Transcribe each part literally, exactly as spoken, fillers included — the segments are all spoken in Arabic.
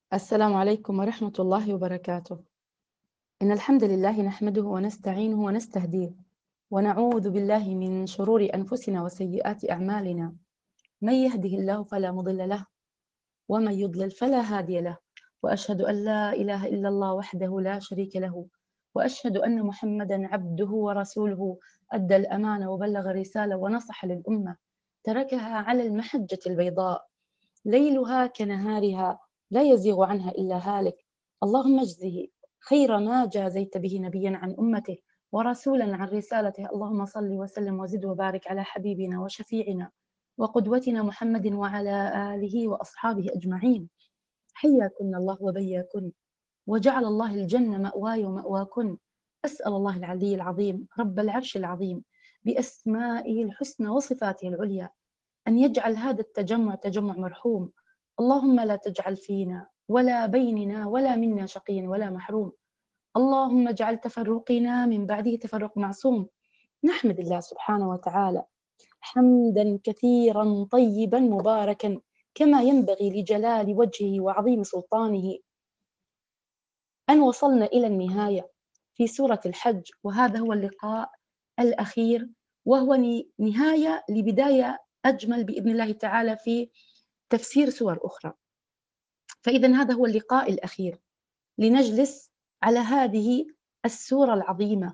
السلام عليكم ورحمة الله وبركاته. إن الحمد لله نحمده ونستعينه ونستهديه ونعوذ بالله من شرور أنفسنا وسيئات أعمالنا. من يهده الله فلا مضل له ومن يضلل فلا هادي له، وأشهد أن لا إله إلا الله وحده لا شريك له، وأشهد أن محمدا عبده ورسوله، أدى الأمانة وبلغ الرسالة ونصح للأمة، تركها على المحجة البيضاء ليلها كنهارها لا يزيغ عنها إلا هالك. اللهم اجزه خير ما جازيت به نبيا عن أمته ورسولا عن رسالته. اللهم صل وسلم وزد وبارك على حبيبنا وشفيعنا وقدوتنا محمد وعلى آله وأصحابه أجمعين. حياكن الله وبياكن، وجعل الله الجنة مأواي ومأواكن. أسأل الله العلي العظيم رب العرش العظيم بأسمائه الحسنى وصفاته العليا أن يجعل هذا التجمع تجمع مرحوم. اللهم لا تجعل فينا ولا بيننا ولا منا شقيا ولا محروم. اللهم اجعل تفرقنا من بعده تفرق معصوم. نحمد الله سبحانه وتعالى حمدا كثيرا طيبا مباركا كما ينبغي لجلال وجهه وعظيم سلطانه، أن وصلنا إلى النهاية في سورة الحج، وهذا هو اللقاء الأخير، وهو نهاية لبداية أجمل بإذن الله تعالى في تفسير سور أخرى. فإذا هذا هو اللقاء الأخير لنجلس على هذه السورة العظيمة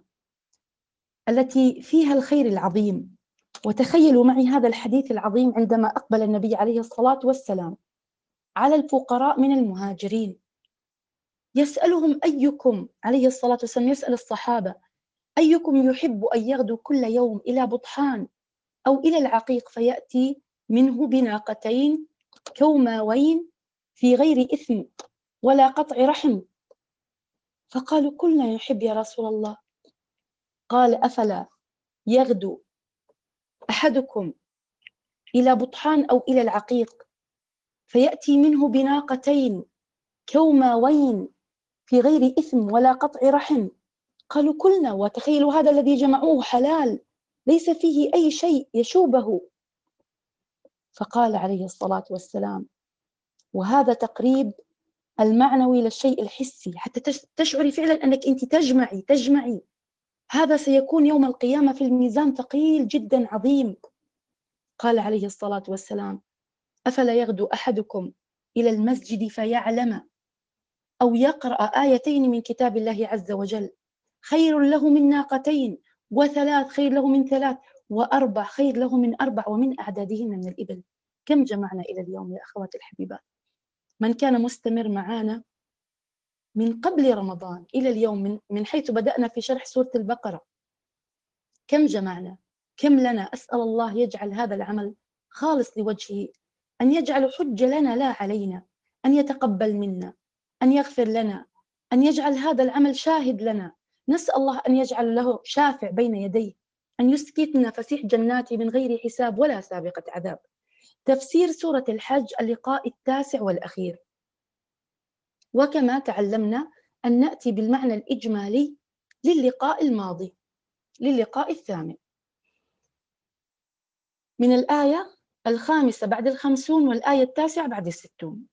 التي فيها الخير العظيم. وتخيلوا معي هذا الحديث العظيم عندما أقبل النبي عليه الصلاة والسلام على الفقراء من المهاجرين، يسألهم أيكم، عليه الصلاة والسلام يسأل الصحابة، أيكم يحب أن يغدو كل يوم إلى بطحان أو إلى العقيق فيأتي منه بناقتين كوماوين في غير إثم ولا قطع رحم؟ فقالوا كلنا يحب يا رسول الله. قال أفلا يغدو أحدكم إلى بطحان أو إلى العقيق فيأتي منه بناقتين كوماوين في غير إثم ولا قطع رحم؟ قالوا كلنا. وتخيلوا هذا الذي جمعوه حلال ليس فيه أي شيء يشوبه. فقال عليه الصلاة والسلام، وهذا تقريب المعنوي للشيء الحسي حتى تشعري فعلا أنك أنت تجمعي تجمعي هذا سيكون يوم القيامة في الميزان ثقيل جدا عظيم. قال عليه الصلاة والسلام، أفلا يغدو أحدكم إلى المسجد فيعلم أو يقرأ آيتين من كتاب الله عز وجل خير له من ناقتين، وثلاث خير له من ثلاث، وأربع خير له من أربع، ومن أعدادهن من الإبل. كم جمعنا إلى اليوم يا أخواتي الحبيبات؟ من كان مستمر معنا من قبل رمضان إلى اليوم، من, من حيث بدأنا في شرح سورة البقرة، كم جمعنا؟ كم لنا؟ أسأل الله يجعل هذا العمل خالص لوجهه، أن يجعل حجة لنا لا علينا، أن يتقبل منا، أن يغفر لنا، أن يجعل هذا العمل شاهد لنا. نسأل الله أن يجعل له شافع بين يديه، أن يسكتنا فسيح جناته من غير حساب ولا سابقة عذاب. تفسير سورة الحج اللقاء التاسع والأخير، وكما تعلمنا أن نأتي بالمعنى الإجمالي للقاء الماضي، للقاء الثامن، من الآية الخامسة بعد الخمسون والآية التاسعة بعد الستون.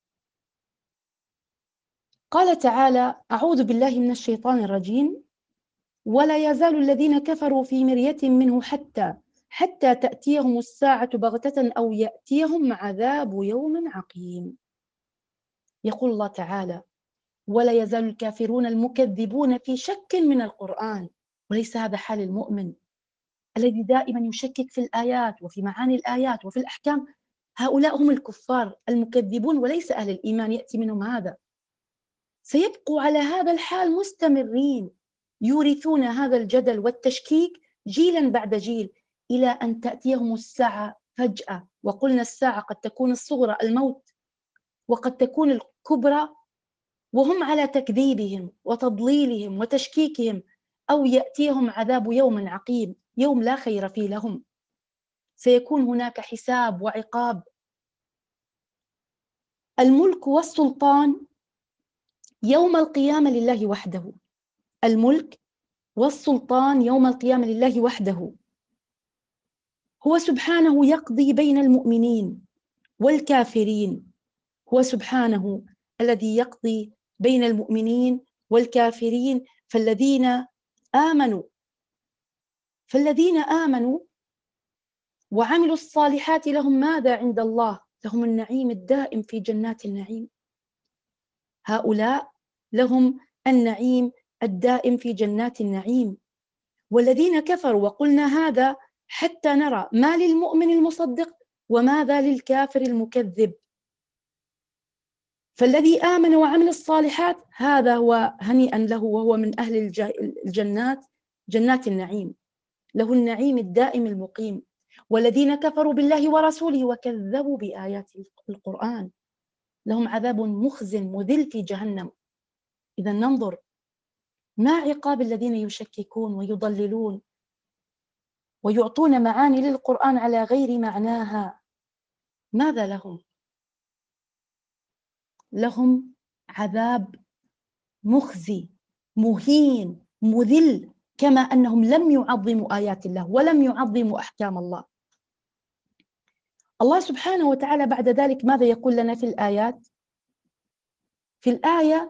قال تعالى: أعوذ بالله من الشيطان الرجيم: ولا يزال الذين كفروا في مرية منه حتى حتى تأتيهم الساعة بغتة أو يأتيهم عذاب يوم عقيم. يقول الله تعالى: ولا يزال الكافرون المكذبون في شك من القرآن. وليس هذا حال المؤمن الذي دائما يشكك في الآيات وفي معاني الآيات وفي الأحكام. هؤلاء هم الكفار المكذبون وليس أهل الإيمان يأتي منهم هذا. سيبقوا على هذا الحال مستمرين، يورثون هذا الجدل والتشكيك جيلا بعد جيل، إلى أن تأتيهم الساعة فجأة. وقلنا الساعة قد تكون الصغرى الموت، وقد تكون الكبرى وهم على تكذيبهم وتضليلهم وتشكيكهم، أو يأتيهم عذاب يوم عقيم، يوم لا خير فيه لهم. سيكون هناك حساب وعقاب. الملك والسلطان يوم القيامة لله وحده. الملك والسلطان يوم القيامة لله وحده. هو سبحانه يقضي بين المؤمنين والكافرين. هو سبحانه الذي يقضي بين المؤمنين والكافرين. فالذين آمنوا فالذين آمنوا وعملوا الصالحات لهم ماذا عند الله؟ لهم النعيم الدائم في جنات النعيم. هؤلاء لهم النعيم الدائم في جنات النعيم. والذين كفروا، وقلنا هذا حتى نرى ما للمؤمن المصدق وماذا للكافر المكذب. فالذي آمن وعمل الصالحات هذا هو هنيئا له، وهو من أهل الجنات، جنات النعيم، له النعيم الدائم المقيم. والذين كفروا بالله ورسوله وكذبوا بآيات القرآن لهم عذاب مخزٍ مذل في جهنم. إذا ننظر ما عقاب الذين يشككون ويضللون ويعطون معاني للقرآن على غير معناها. ماذا لهم؟ لهم عذاب مخزي مهين مذل، كما أنهم لم يعظموا آيات الله ولم يعظموا أحكام الله. الله سبحانه وتعالى بعد ذلك ماذا يقول لنا في الآيات؟ في الآية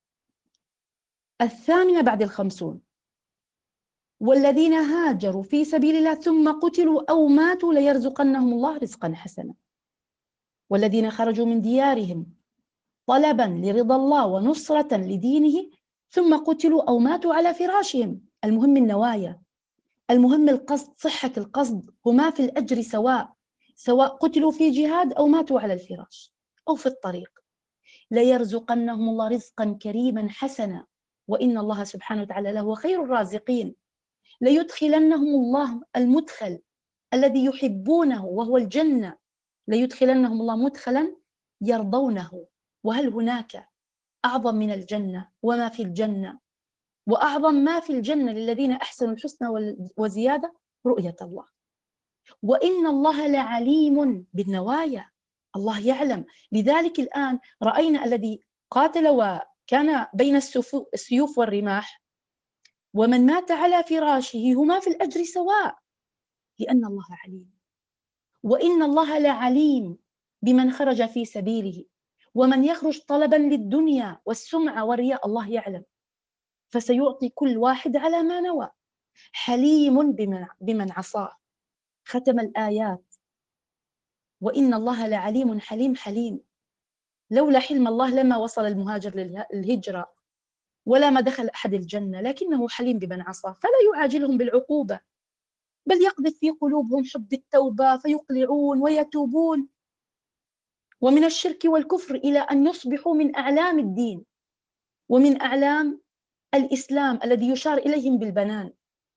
الثامنة بعد الخمسون: والذين هاجروا في سبيل الله ثم قتلوا أو ماتوا ليرزقنهم الله رزقا حسنا. والذين خرجوا من ديارهم طلبا لرضا الله ونصرة لدينه ثم قتلوا أو ماتوا على فراشهم. المهم النوايا، المهم القصد، صحة القصد، هما في الأجر سواء، سواء قتلوا في جهاد أو ماتوا على الفراش أو في الطريق. ليرزقنهم الله رزقا كريما حسنا وإن الله سبحانه وتعالى لهو خير الرازقين. ليدخلنهم الله المدخل الذي يحبونه وهو الجنة، ليدخلنهم الله مدخلا يرضونه. وهل هناك أعظم من الجنة وما في الجنة؟ وأعظم ما في الجنة للذين أحسنوا الحسنى وزيادة رؤية الله. وإن الله لعليم بالنوايا، الله يعلم. لذلك الآن رأينا الذي قاتل وكان بين السيوف والرماح ومن مات على فراشه هما في الأجر سواء، لأن الله عليم. وإن الله لعليم بمن خرج في سبيله، ومن يخرج طلبا للدنيا والسمعة والرياء الله يعلم، فسيعطي كل واحد على ما نوى. حليم بمن, بمن عصاه. ختم الآيات: وإن الله لعليم حليم. حليم، لولا حلم الله لما وصل المهاجر للهجرة ولا ما دخل أحد الجنة، لكنه حليم بمن عصاه فلا يعاجلهم بالعقوبة، بل يقذف في قلوبهم حب التوبة فيقلعون ويتوبون ومن الشرك والكفر إلى أن يصبحوا من أعلام الدين ومن أعلام الإسلام الذي يشار إليهم بالبنان.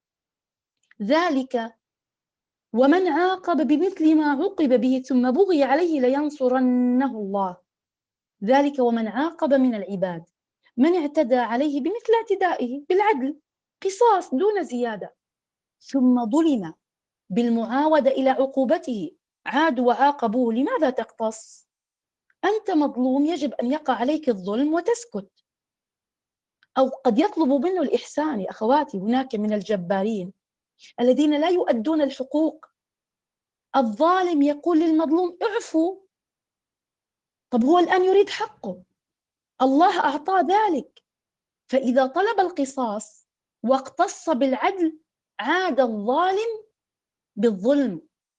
ذلك ومن عاقب بمثل ما عوقب به ثم بغي عليه لينصرنه الله. ذلك ومن عاقب من العباد، من اعتدى عليه بمثل اعتدائه بالعدل، قصاص دون زيادة، ثم ظلم بالمعاودة إلى عقوبته، عادوا وعاقبوه، لماذا تقتص؟ أنت مظلوم، يجب أن يقع عليك الظلم وتسكت. أو قد يطلب منه الإحسان. يا أخواتي، هناك من الجبارين الذين لا يؤدون الحقوق. الظالم يقول للمظلوم اعفوا. طب هو الآن يريد حقه، الله أعطاه ذلك، فإذا طلب القصاص واقتص بالعدل عاد الظالم بالظلم.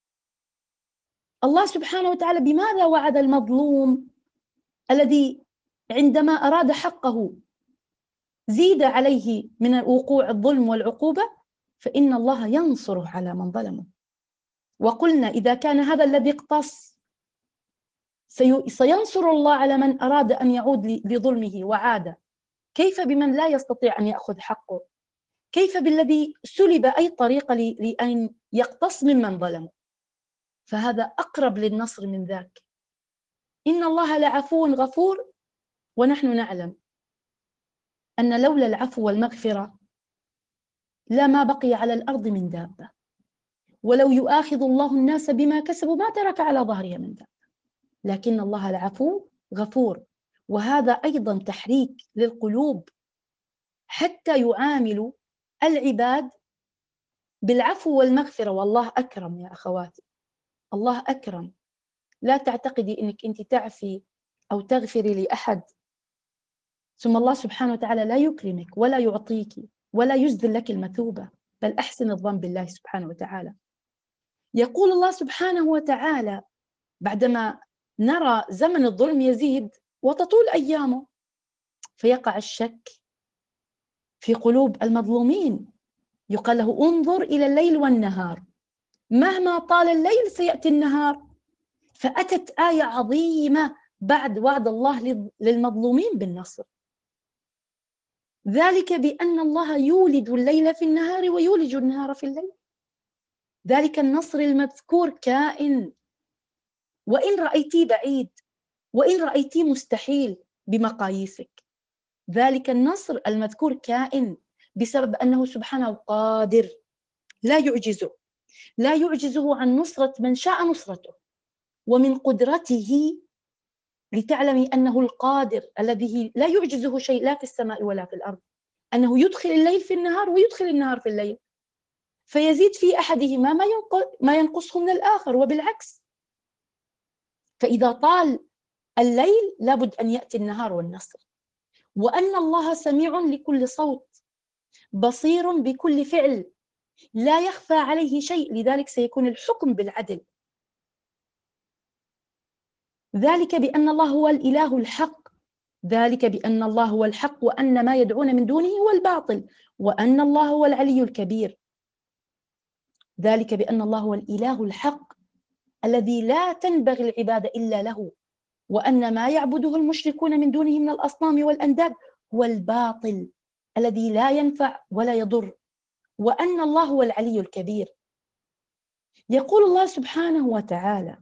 الله سبحانه وتعالى بماذا وعد المظلوم الذي عندما أراد حقه زيد عليه من وقوع الظلم والعقوبة؟ فإن الله ينصره على من ظلمه. وقلنا إذا كان هذا الذي اقتص سينصر الله على من أراد أن يعود لظلمه وعاد، كيف بمن لا يستطيع أن يأخذ حقه؟ كيف بالذي سلب أي طريقة لأن يقتص ممن ظلمه؟ فهذا أقرب للنصر من ذاك. إن الله لعفو غفور، ونحن نعلم أن لولا العفو والمغفرة لا ما بقي على الأرض من دابة، ولو يؤاخذ الله الناس بما كسبوا ما ترك على ظهرها من دابة، لكن الله العفو غفور. وهذا أيضا تحريك للقلوب حتى يعاملوا العباد بالعفو والمغفرة. والله أكرم يا أخواتي، الله أكرم. لا تعتقدي أنك أنت تعفي أو تغفري لأحد ثم الله سبحانه وتعالى لا يكرمك ولا يعطيك ولا يجزل لك المثوبة، بل أحسن الظن بالله سبحانه وتعالى. يقول الله سبحانه وتعالى بعدما نرى زمن الظلم يزيد وتطول أيامه، فيقع الشك في قلوب المظلومين، يقال له انظر إلى الليل والنهار، مهما طال الليل سيأتي النهار. فأتت آية عظيمة بعد وعد الله للمظلومين بالنصر، ذلك بأن الله يولد الليل في النهار ويولج النهار في الليل. ذلك النصر المذكور كائن، وإن رأيتيه بعيد، وإن رأيتيه مستحيل بمقاييسك، ذلك النصر المذكور كائن بسبب أنه سبحانه قادر، لا يعجزه لا يعجزه عن نصرة من شاء نصرته. ومن قدرته لتعلمي أنه القادر الذي لا يعجزه شيء لا في السماء ولا في الأرض، أنه يدخل الليل في النهار ويدخل النهار في الليل، فيزيد في أحدهما ما ينقصه من الآخر وبالعكس. فإذا طال الليل لابد أن يأتي النهار والنصر. وأن الله سميع لكل صوت، بصير بكل فعل، لا يخفى عليه شيء، لذلك سيكون الحكم بالعدل. ذلك بأن الله هو الإله الحق، ذلك بأن الله هو الحق وأن ما يدعون من دونه هو الباطل، وأن الله هو العلي الكبير. ذلك بأن الله هو الإله الحق الذي لا تنبغي العبادة إلا له، وأن ما يعبده المشركون من دونه من الأصنام والأنداد هو الباطل الذي لا ينفع ولا يضر، وأن الله هو العلي الكبير. يقول الله سبحانه وتعالى: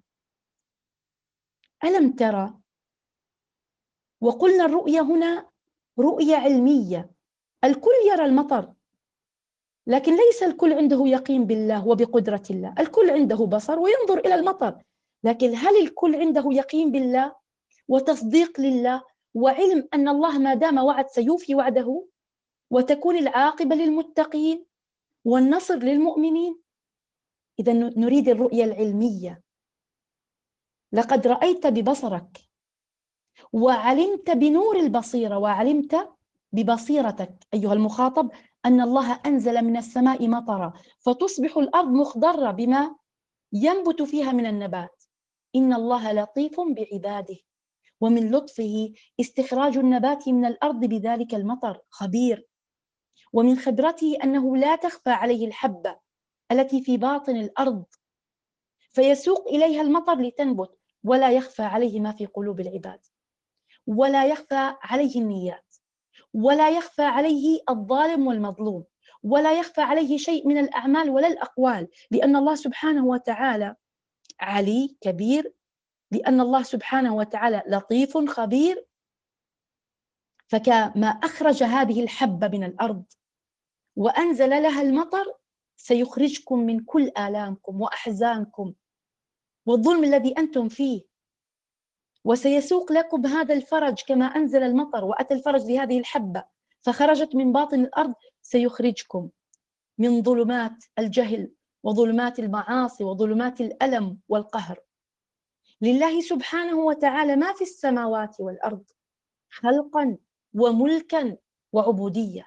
ألم ترى؟ وقلنا الرؤية هنا رؤية علمية، الكل يرى المطر، لكن ليس الكل عنده يقين بالله وبقدرة الله. الكل عنده بصر وينظر إلى المطر، لكن هل الكل عنده يقين بالله وتصديق لله وعلم أن الله ما دام وعد سيوفي وعده، وتكون العاقبة للمتقين والنصر للمؤمنين؟ إذا نريد الرؤية العلمية. لقد رأيت ببصرك وعلمت بنور البصيرة وعلمت ببصيرتك أيها المخاطب أن الله أنزل من السماء مطرا فتصبح الأرض مخضرة بما ينبت فيها من النبات. إن الله لطيف بعباده، ومن لطفه استخراج النبات من الأرض بذلك المطر، خبير. ومن خبرته أنه لا تخفى عليه الحبة التي في باطن الأرض، فيسوق إليها المطر لتنبت، ولا يخفى عليه ما في قلوب العباد، ولا يخفى عليه النيات، ولا يخفى عليه الظالم والمظلوم، ولا يخفى عليه شيء من الأعمال ولا الأقوال، لأن الله سبحانه وتعالى علي كبير، لأن الله سبحانه وتعالى لطيف خبير. فكما أخرج هذه الحبة من الأرض وأنزل لها المطر سيخرجكم من كل آلامكم وأحزانكم والظلم الذي أنتم فيه، وسيسوق لكم هذا الفرج كما أنزل المطر وأتى الفرج لهذه الحبة فخرجت من باطن الأرض، سيخرجكم من ظلمات الجهل وظلمات المعاصي وظلمات الألم والقهر. لله سبحانه وتعالى ما في السماوات والأرض خلقا وملكا وعبودية.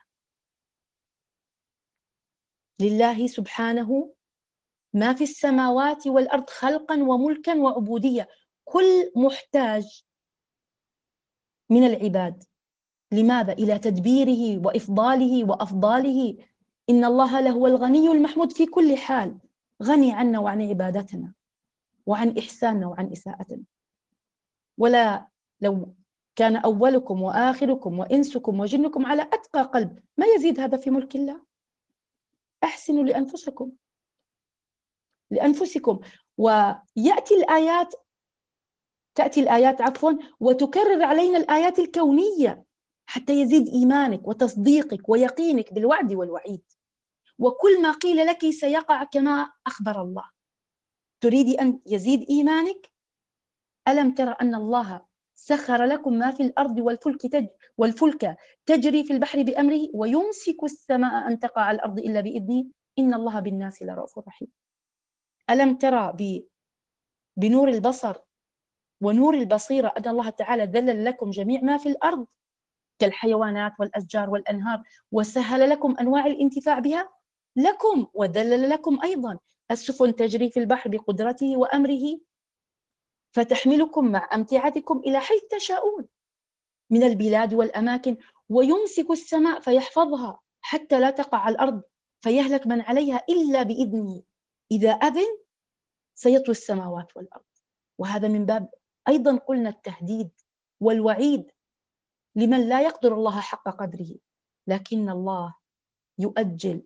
لله سبحانه ما في السماوات والأرض خلقا وملكا وعبودية، كل محتاج من العباد. لماذا؟ إلى تدبيره وإفضاله وأفضاله. إن الله لهو الغني المحمود في كل حال، غني عنا وعن عبادتنا وعن إحساننا وعن إساءتنا. ولا لو كان أولكم وآخركم وإنسكم وجنكم على أتقى قلب ما يزيد هذا في ملك الله. أحسنوا لأنفسكم لأنفسكم ويأتي الآيات تأتي الآيات عفوا وتكرر علينا الآيات الكونية حتى يزيد إيمانك وتصديقك ويقينك بالوعد والوعيد، وكل ما قيل لك سيقع كما أخبر الله. تريدي أن يزيد إيمانك؟ ألم ترى أن الله سخر لكم ما في الأرض والفلك, تج والفلك تجري في البحر بأمره ويمسك السماء أن تقع على الأرض إلا بإذنه إن الله بالناس لرؤوف رحيم. ألم ترى بنور البصر ونور البصيرة أن الله تعالى ذلل لكم جميع ما في الأرض كالحيوانات والأشجار والأنهار، وسهل لكم أنواع الانتفاع بها لكم، وذلل لكم أيضا السفن تجري في البحر بقدرته وأمره، فتحملكم مع أمتعتكم إلى حيث تشاءون من البلاد والأماكن، ويمسك السماء فيحفظها حتى لا تقع على الأرض فيهلك من عليها إلا بإذنه، إذا أذن سيطوي السماوات والأرض. وهذا من باب أيضا قلنا التهديد والوعيد لمن لا يقدر الله حق قدره، لكن الله يؤجل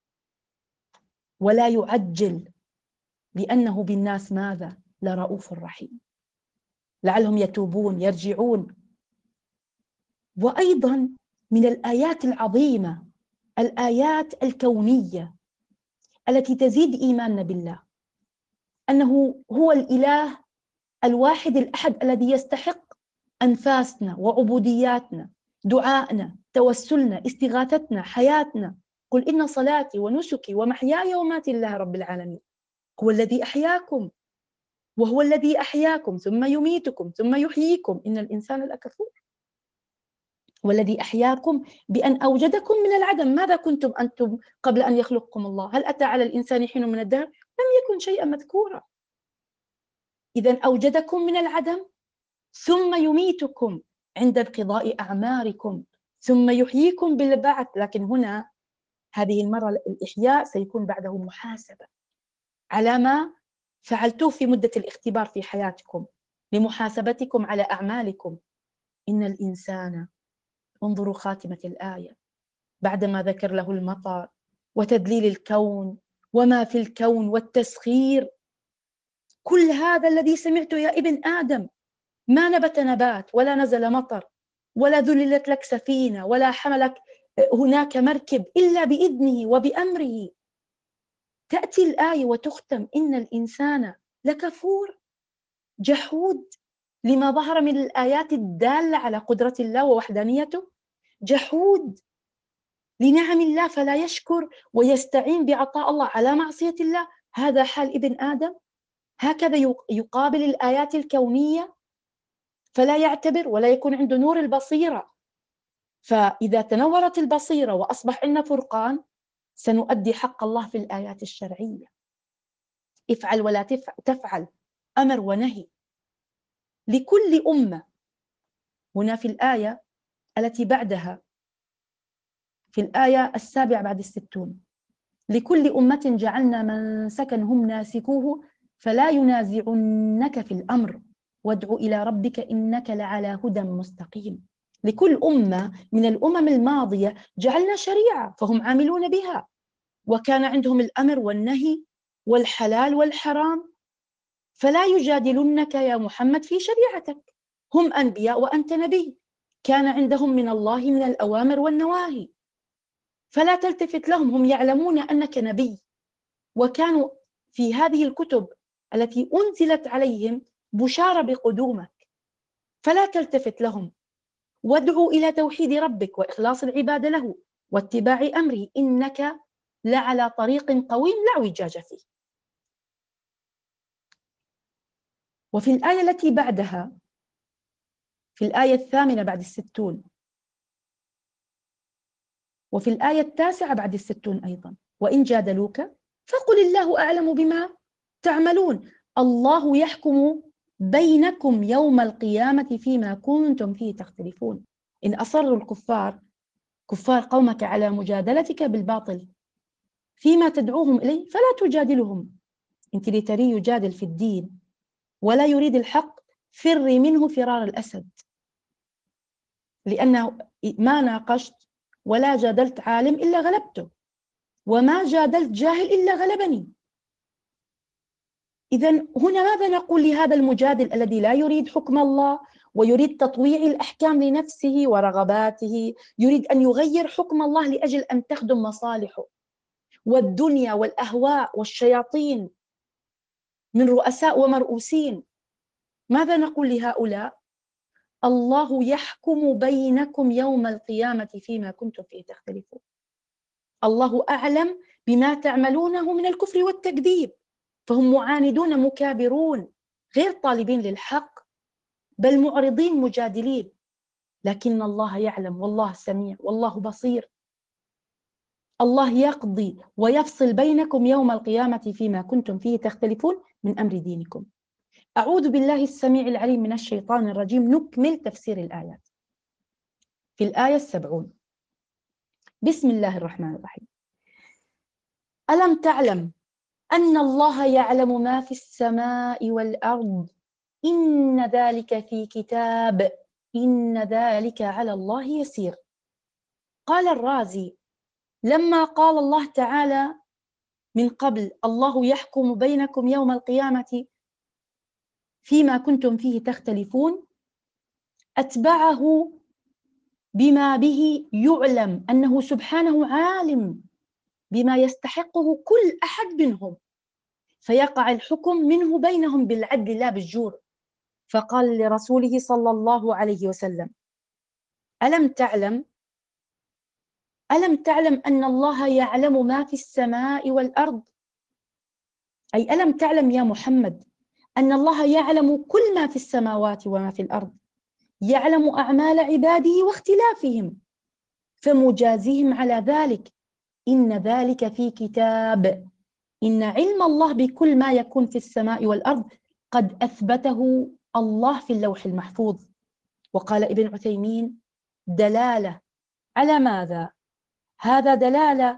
ولا يعجل، لأنه بالناس ماذا؟ لرؤوف رحيم، لعلهم يتوبون يرجعون. وأيضا من الآيات العظيمة الآيات الكونية التي تزيد إيماننا بالله، أنه هو الإله الواحد الأحد الذي يستحق أنفاسنا وعبودياتنا، دعائنا، توسلنا، استغاثتنا، حياتنا. قل إن صلاتي ونسكي ومحياي ومماتي لله رب العالمين. هو الذي أحياكم وهو الذي أحياكم ثم يميتكم ثم يحييكم، إن الإنسان لكفور. والذي أحياكم بأن أوجدكم من العدم. ماذا كنتم أنتم قبل أن يخلقكم الله؟ هل أتى على الإنسان حين من الدهر؟ لم يكن شيئا مذكورا. إذن أوجدكم من العدم ثم يميتكم عند انقضاء أعماركم ثم يحييكم بالبعث. لكن هنا هذه المرة الإحياء سيكون بعده محاسبة على ما فعلتوه في مدة الاختبار في حياتكم، لمحاسبتكم على أعمالكم. إن الإنسان، انظروا خاتمة الآية، بعدما ذكر له المطر وتدليل الكون وما في الكون والتسخير، كل هذا الذي سمعته يا ابن آدم، ما نبت نبات ولا نزل مطر ولا ذللت لك سفينة ولا حملك هناك مركب إلا بإذنه وبأمره. تأتي الآية وتختم إن الإنسان لكفور جحود لما ظهر من الآيات الدالة على قدرة الله ووحدانيته، جحود لنعم الله فلا يشكر ويستعين بعطاء الله على معصية الله. هذا حال ابن آدم، هكذا يقابل الآيات الكونية فلا يعتبر ولا يكون عنده نور البصيرة. فإذا تنورت البصيرة وأصبح عندنا فرقان، سنؤدي حق الله في الآيات الشرعية. افعل ولا تفعل، أمر ونهي لكل أمة. هنا في الآية التي بعدها، في الآية السابعة بعد الستون، لكل أمة جعلنا منسكا هم ناسكوه فلا ينازعنك في الأمر وادع إلى ربك إنك لعلى هدى مستقيم. لكل أمة من الأمم الماضية جعلنا شريعة فهم عاملون بها، وكان عندهم الأمر والنهي والحلال والحرام، فلا يجادلنك يا محمد في شريعتك. هم أنبياء وأنت نبي، كان عندهم من الله من الأوامر والنواهي، فلا تلتفت لهم، هم يعلمون أنك نبي، وكانوا في هذه الكتب التي أنزلت عليهم بشارة بقدومك، فلا تلتفت لهم. وادعوا إلى توحيد ربك وإخلاص العبادة له واتباع أمره إنك لعلى طريق قويم لا اعوجاج فيه. وفي الآية التي بعدها، في الآية الثامنة بعد الستون، وفي الآية التاسعة بعد الستون أيضا، وإن جادلوك فقل الله أعلم بما تعملون الله يحكم بينكم يوم القيامة فيما كنتم فيه تختلفون. إن أصروا الكفار كفار قومك على مجادلتك بالباطل فيما تدعوهم إليه فلا تجادلهم. أنت لتري يجادل في الدين ولا يريد الحق، فري منه فرار الأسد، لأنه ما ناقشت ولا جادلت عالم إلا غلبته، وما جادلت جاهل إلا غلبني. إذن هنا ماذا نقول لهذا المجادل الذي لا يريد حكم الله ويريد تطويع الأحكام لنفسه ورغباته، يريد أن يغير حكم الله لأجل أن تخدم مصالحه والدنيا والأهواء والشياطين من رؤساء ومرؤوسين؟ ماذا نقول لهؤلاء؟ الله يحكم بينكم يوم القيامة فيما كنتم فيه تختلفون. الله أعلم بما تعملونه من الكفر والتكذيب، فهم معاندون مكابرون غير طالبين للحق، بل معرضين مجادلين. لكن الله يعلم، والله سميع، والله بصير. الله يقضي ويفصل بينكم يوم القيامة فيما كنتم فيه تختلفون من أمر دينكم. أعوذ بالله السميع العليم من الشيطان الرجيم. نكمل تفسير الآيات. في الآية السبعون: بسم الله الرحمن الرحيم. ألم تعلم أن الله يعلم ما في السماء والأرض إن ذلك في كتاب إن ذلك على الله يسير. قال الرازي: لما قال الله تعالى من قبل الله يحكم بينكم يوم القيامة فيما كنتم فيه تختلفون، أتبعه بما به يعلم أنه سبحانه عالم بما يستحقه كل أحد منهم، فيقع الحكم منه بينهم بالعدل لا بالجور. فقال لرسوله صلى الله عليه وسلم: ألم تعلم ألم تعلم أن الله يعلم ما في السماء والأرض؟ أي ألم تعلم يا محمد أن الله يعلم كل ما في السماوات وما في الأرض، يعلم أعمال عباده واختلافهم فمجازيهم على ذلك. إن ذلك في كتاب إن علم الله بكل ما يكون في السماء والأرض قد أثبته الله في اللوح المحفوظ. وقال ابن عثيمين: دلالة على ماذا؟ هذا دلالة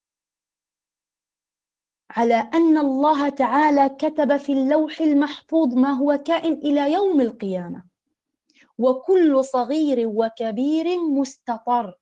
على أن الله تعالى كتب في اللوح المحفوظ ما هو كائن إلى يوم القيامة، وكل صغير وكبير مستطر.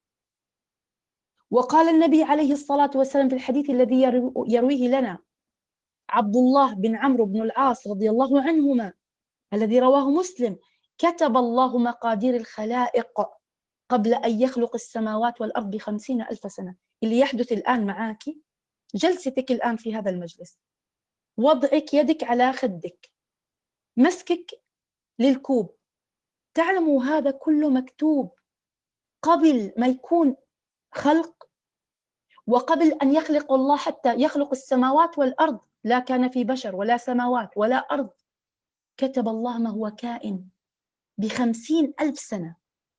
وقال النبي عليه الصلاة والسلام في الحديث الذي يرويه لنا عبد الله بن عمرو بن العاص رضي الله عنهما الذي رواه مسلم: كتب الله مقادير الخلائق قبل أن يخلق السماوات والأرض بخمسين ألف سنة. اللي يحدث الآن معك، جلستك الآن في هذا المجلس، وضعك يدك على خدك، مسكك للكوب، تعلموا هذا كله مكتوب قبل ما يكون خلق، وقبل أن يخلق الله حتى يخلق السماوات والأرض لا كان في بشر ولا سماوات ولا أرض، كتب الله ما هو كائن بخمسين ألف سنة.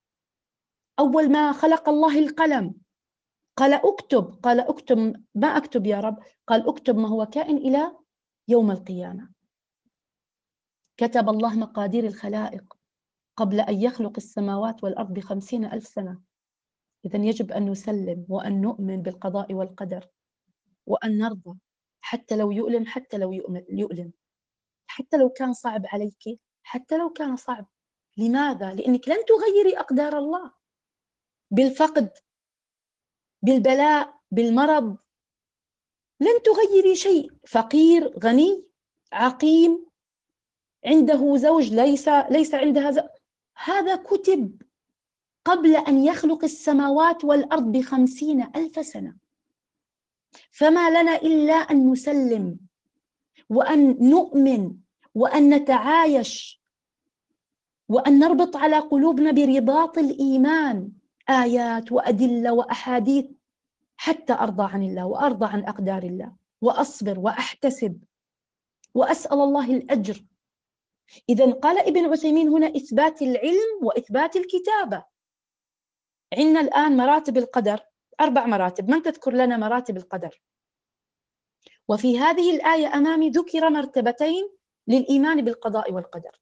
أول ما خلق الله القلم قال اكتب، قال اكتب، ما أكتب يا رب؟ قال اكتب ما هو كائن إلى يوم القيامة. كتب الله مقادير الخلائق قبل أن يخلق السماوات والأرض بخمسين ألف سنة. إذن يجب أن نسلم وأن نؤمن بالقضاء والقدر وأن نرضى حتى لو يؤلم، حتى لو يؤلم، حتى لو كان صعب عليك، حتى لو كان صعب. لماذا؟ لأنك لن تغيري أقدار الله بالفقد، بالبلاء، بالمرض، لن تغيري شيء. فقير، غني، عقيم، عنده زوج، ليس ليس عندها زوج، هذا كتب قبل أن يخلق السماوات والأرض بخمسين ألف سنة. فما لنا إلا أن نسلم وأن نؤمن وأن نتعايش وأن نربط على قلوبنا برباط الإيمان آيات وأدلة وأحاديث حتى أرضى عن الله وأرضى عن أقدار الله وأصبر وأحتسب وأسأل الله الأجر. إذن قال ابن عثيمين هنا إثبات العلم وإثبات الكتابة. عندنا الآن مراتب القدر أربع مراتب، من تذكر لنا مراتب القدر؟ وفي هذه الآية أمامي ذكر مرتبتين للإيمان بالقضاء والقدر.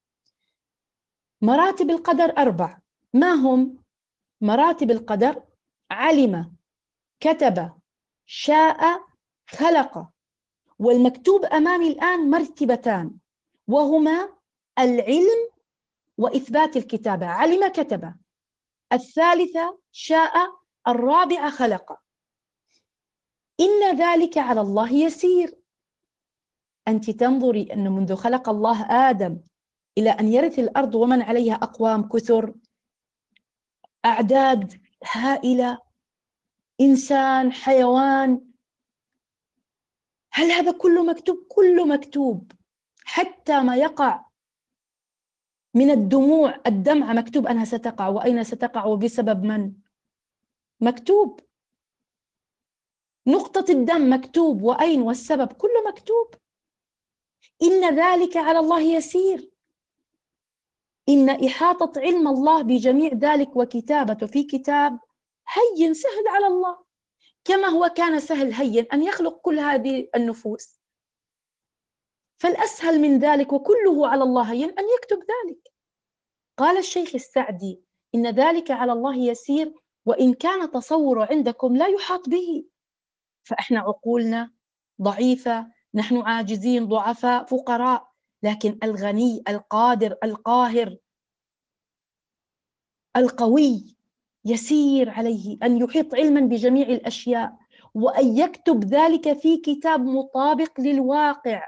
مراتب القدر أربع. ما هم مراتب القدر؟ علم، كتب، شاء، خلق. والمكتوب أمامي الآن مرتبتان، وهما العلم وإثبات الكتابة. علم، كتب. الثالثة شاء، الرابعة خلق. إن ذلك على الله يسير. أنت تنظري أن منذ خلق الله آدم إلى أن يرث الأرض ومن عليها أقوام كثر، أعداد هائلة، إنسان، حيوان، هل هذا كله مكتوب؟ كله مكتوب، حتى ما يقع من الدموع، الدمعة مكتوب أنها ستقع وأين ستقع وبسبب من، مكتوب. نقطة الدم مكتوب وأين والسبب، كله مكتوب. إن ذلك على الله يسير. إن إحاطة علم الله بجميع ذلك وكتابته في كتاب هين سهل على الله، كما هو كان سهل هين أن يخلق كل هذه النفوس. فالأسهل من ذلك وكله على الله هين أن يكتب ذلك. قال الشيخ السعدي: إن ذلك على الله يسير، وإن كان تصور عندكم لا يحاط به. فإحنا عقولنا ضعيفة، نحن عاجزين ضعفاء فقراء، لكن الغني القادر القاهر القوي يسير عليه أن يحيط علما بجميع الأشياء، وأن يكتب ذلك في كتاب مطابق للواقع.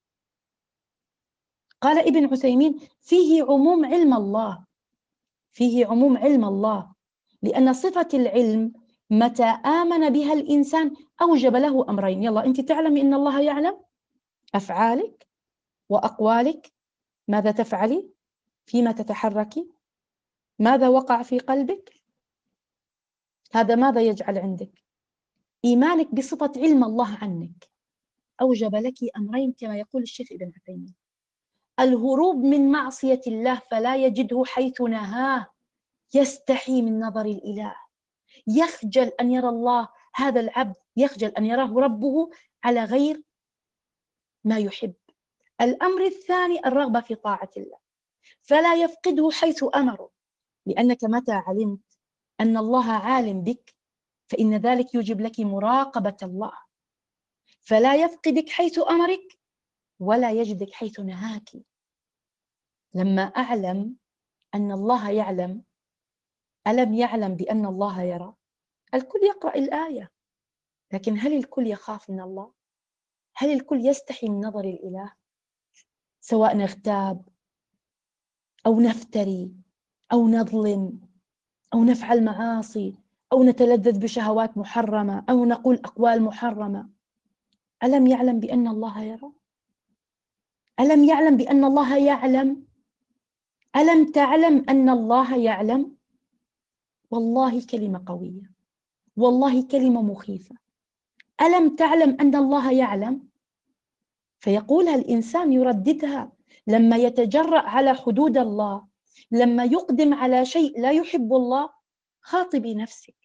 قال ابن عثيمين: فيه عموم علم الله، فيه عموم علم الله، لأن صفة العلم متى آمن بها الإنسان أوجب له أمرين. يلا أنت تعلمي إن الله يعلم أفعالك وأقوالك، ماذا تفعلي، فيما تتحركي، ماذا وقع في قلبك، هذا ماذا يجعل عندك إيمانك بصفة علم الله عنك. أوجب لك أمرين كما يقول الشيخ ابن عثيمين: الهروب من معصية الله فلا يجده حيث نهاه، يستحي من نظر الإله، يخجل أن يرى الله، هذا العبد يخجل أن يراه ربه على غير ما يحب. الأمر الثاني الرغبة في طاعة الله، فلا يفقده حيث أمره، لأنك متى علمت أن الله عالم بك فإن ذلك يوجب لك مراقبة الله، فلا يفقدك حيث أمرك ولا يجدك حيث نهاك. لما أعلم أن الله يعلم، ألم يعلم بأن الله يرى؟ الكل يقرأ الآية، لكن هل الكل يخاف من الله؟ هل الكل يستحي من نظر الإله؟ سواء نغتاب أو نفتري أو نظلم أو نفعل معاصي أو نتلذذ بشهوات محرمة أو نقول أقوال محرمة، ألم يعلم بأن الله يرى؟ ألم يعلم بأن الله يعلم؟ ألم تعلم أن الله يعلم؟ والله كلمة قوية، والله كلمة مخيفة. ألم تعلم أن الله يعلم؟ فيقولها الإنسان يرددها لما يتجرأ على حدود الله، لما يقدم على شيء لا يحب الله. خاطبي نفسك،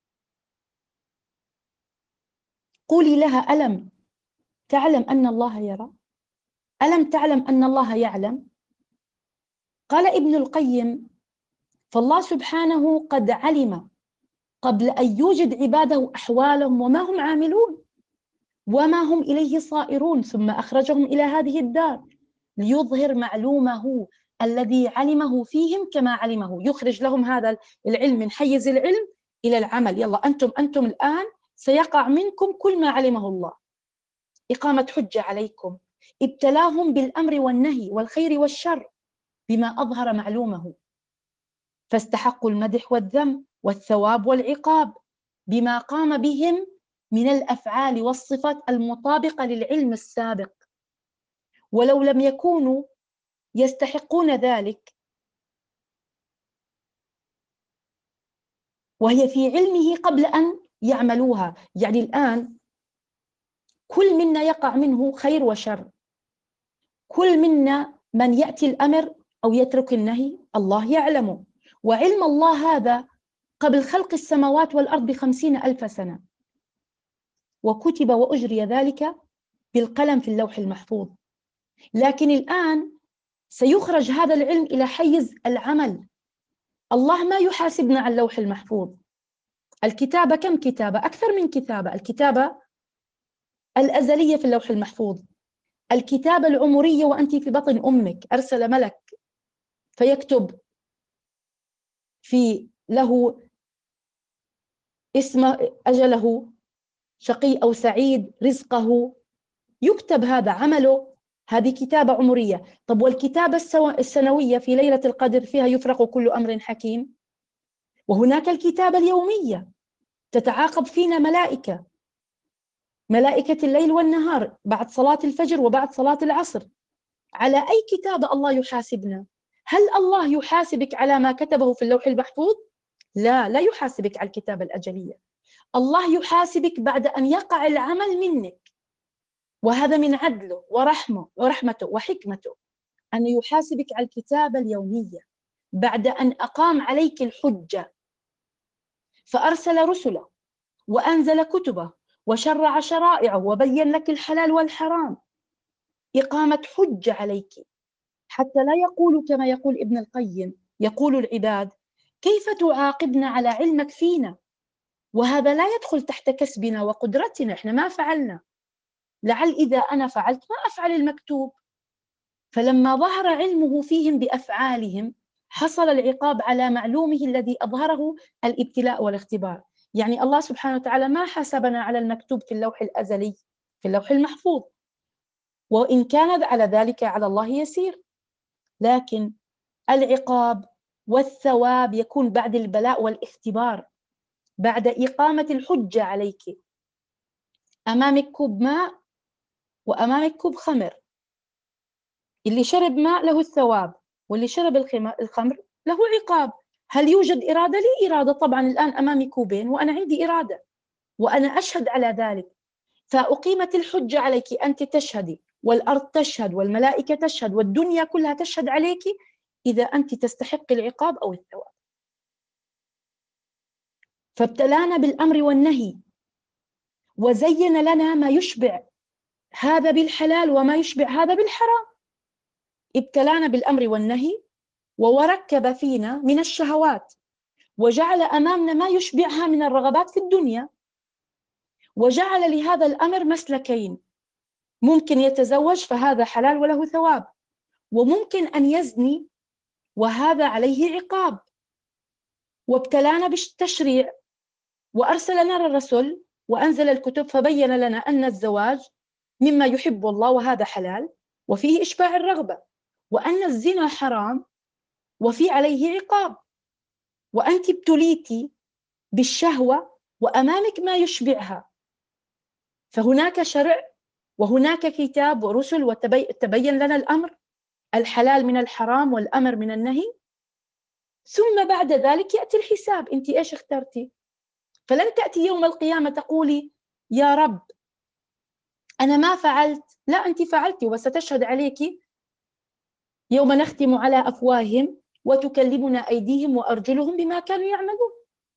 قولي لها: ألم تعلم أن الله يرى؟ ألم تعلم أن الله يعلم؟ قال ابن القيم: فالله سبحانه قد علم قبل أن يوجد عباده أحوالهم وما هم عاملون وما هم إليه صائرون، ثم أخرجهم إلى هذه الدار ليظهر معلومه الذي علمه فيهم كما علمه، يخرج لهم هذا العلم من حيز العلم إلى العمل. يلا أنتم أنتم الآن سيقع منكم كل ما علمه الله، إقامة حجة عليكم، ابتلاهم بالأمر والنهي والخير والشر بما أظهر معلومه، فاستحقوا المدح والذم والثواب والعقاب بما قام بهم من الأفعال والصفات المطابقة للعلم السابق. ولو لم يكونوا يستحقون ذلك وهي في علمه قبل أن يعملوها، يعني الآن كل منا يقع منه خير وشر، كل منا من يأتي الأمر أو يترك النهي الله يعلمه، وعلم الله هذا قبل خلق السماوات والأرض بخمسين ألف سنة، وكتب وأجري ذلك بالقلم في اللوح المحفوظ. لكن الآن سيخرج هذا العلم إلى حيز العمل. الله ما يحاسبنا على اللوح المحفوظ. الكتابة كم كتابة؟ أكثر من كتابة. الكتابة الأزلية في اللوح المحفوظ، الكتابة العمرية وأنت في بطن أمك، أرسل ملك فيكتب في له اسم أجله، شقي أو سعيد، رزقه، يكتب هذا عمله، هذه كتابة عمرية. طب والكتابة السنوية في ليلة القدر فيها يفرق كل أمر حكيم. وهناك الكتابة اليومية تتعاقب فينا ملائكة، ملائكة الليل والنهار بعد صلاة الفجر وبعد صلاة العصر. على أي كتابة الله يحاسبنا؟ هل الله يحاسبك على ما كتبه في اللوح المحفوظ؟ لا، لا يحاسبك على الكتابة الأجلية. الله يحاسبك بعد أن يقع العمل منك، وهذا من عدله ورحمه ورحمته وحكمته أن يحاسبك على الكتابة اليومية بعد أن أقام عليك الحجة، فأرسل رسله وأنزل كتبه وشرع شرائعه وبين لك الحلال والحرام، إقامة حجة عليك، حتى لا يقول كما يقول ابن القيم، يقول العباد كيف تعاقبنا على علمك فينا، وهذا لا يدخل تحت كسبنا وقدرتنا، إحنا ما فعلنا، لعل إذا أنا فعلت ما أفعل المكتوب. فلما ظهر علمه فيهم بأفعالهم حصل العقاب على معلومه الذي أظهره الابتلاء والاختبار. يعني الله سبحانه وتعالى ما حاسبنا على المكتوب في اللوح الأزلي، في اللوح المحفوظ، وإن كان على ذلك على الله يسير، لكن العقاب والثواب يكون بعد البلاء والاختبار، بعد إقامة الحجة عليك. أمامك كوب ماء وأمامك كوب خمر، اللي شرب ماء له الثواب، واللي شرب الخمر له عقاب. هل يوجد إرادة؟ لي إرادة طبعا، الآن أمامي كوبين وأنا عندي إرادة وأنا أشهد على ذلك، فأقيمت الحجة عليك، أنت تشهدي والأرض تشهد والملائكة تشهد والدنيا كلها تشهد عليك إذا أنت تستحق العقاب أو الثواب. فابتلانا بالأمر والنهي وزين لنا ما يشبع هذا بالحلال وما يشبع هذا بالحرام. ابتلانا بالأمر والنهي وركب فينا من الشهوات وجعل أمامنا ما يشبعها من الرغبات في الدنيا، وجعل لهذا الأمر مسلكين، ممكن يتزوج فهذا حلال وله ثواب، وممكن أن يزني وهذا عليه عقاب. وابتلانا بالتشريع وأرسل لنا الرسل وأنزل الكتب فبين لنا أن الزواج مما يحب الله وهذا حلال وفيه إشباع الرغبة، وأن الزنا حرام وفي عليه عقاب، وأنت ابتليتي بالشهوة وأمامك ما يشبعها. فهناك شرع وهناك كتاب ورسل وتبين لنا الأمر، الحلال من الحرام والأمر من النهي، ثم بعد ذلك يأتي الحساب، أنت إيش اخترتي؟ فلن تأتي يوم القيامة تقولي يا رب أنا ما فعلت، لا أنت فعلتي وستشهد عليك يوم نختم على أفواههم وتكلمنا أيديهم وأرجلهم بما كانوا يعملون.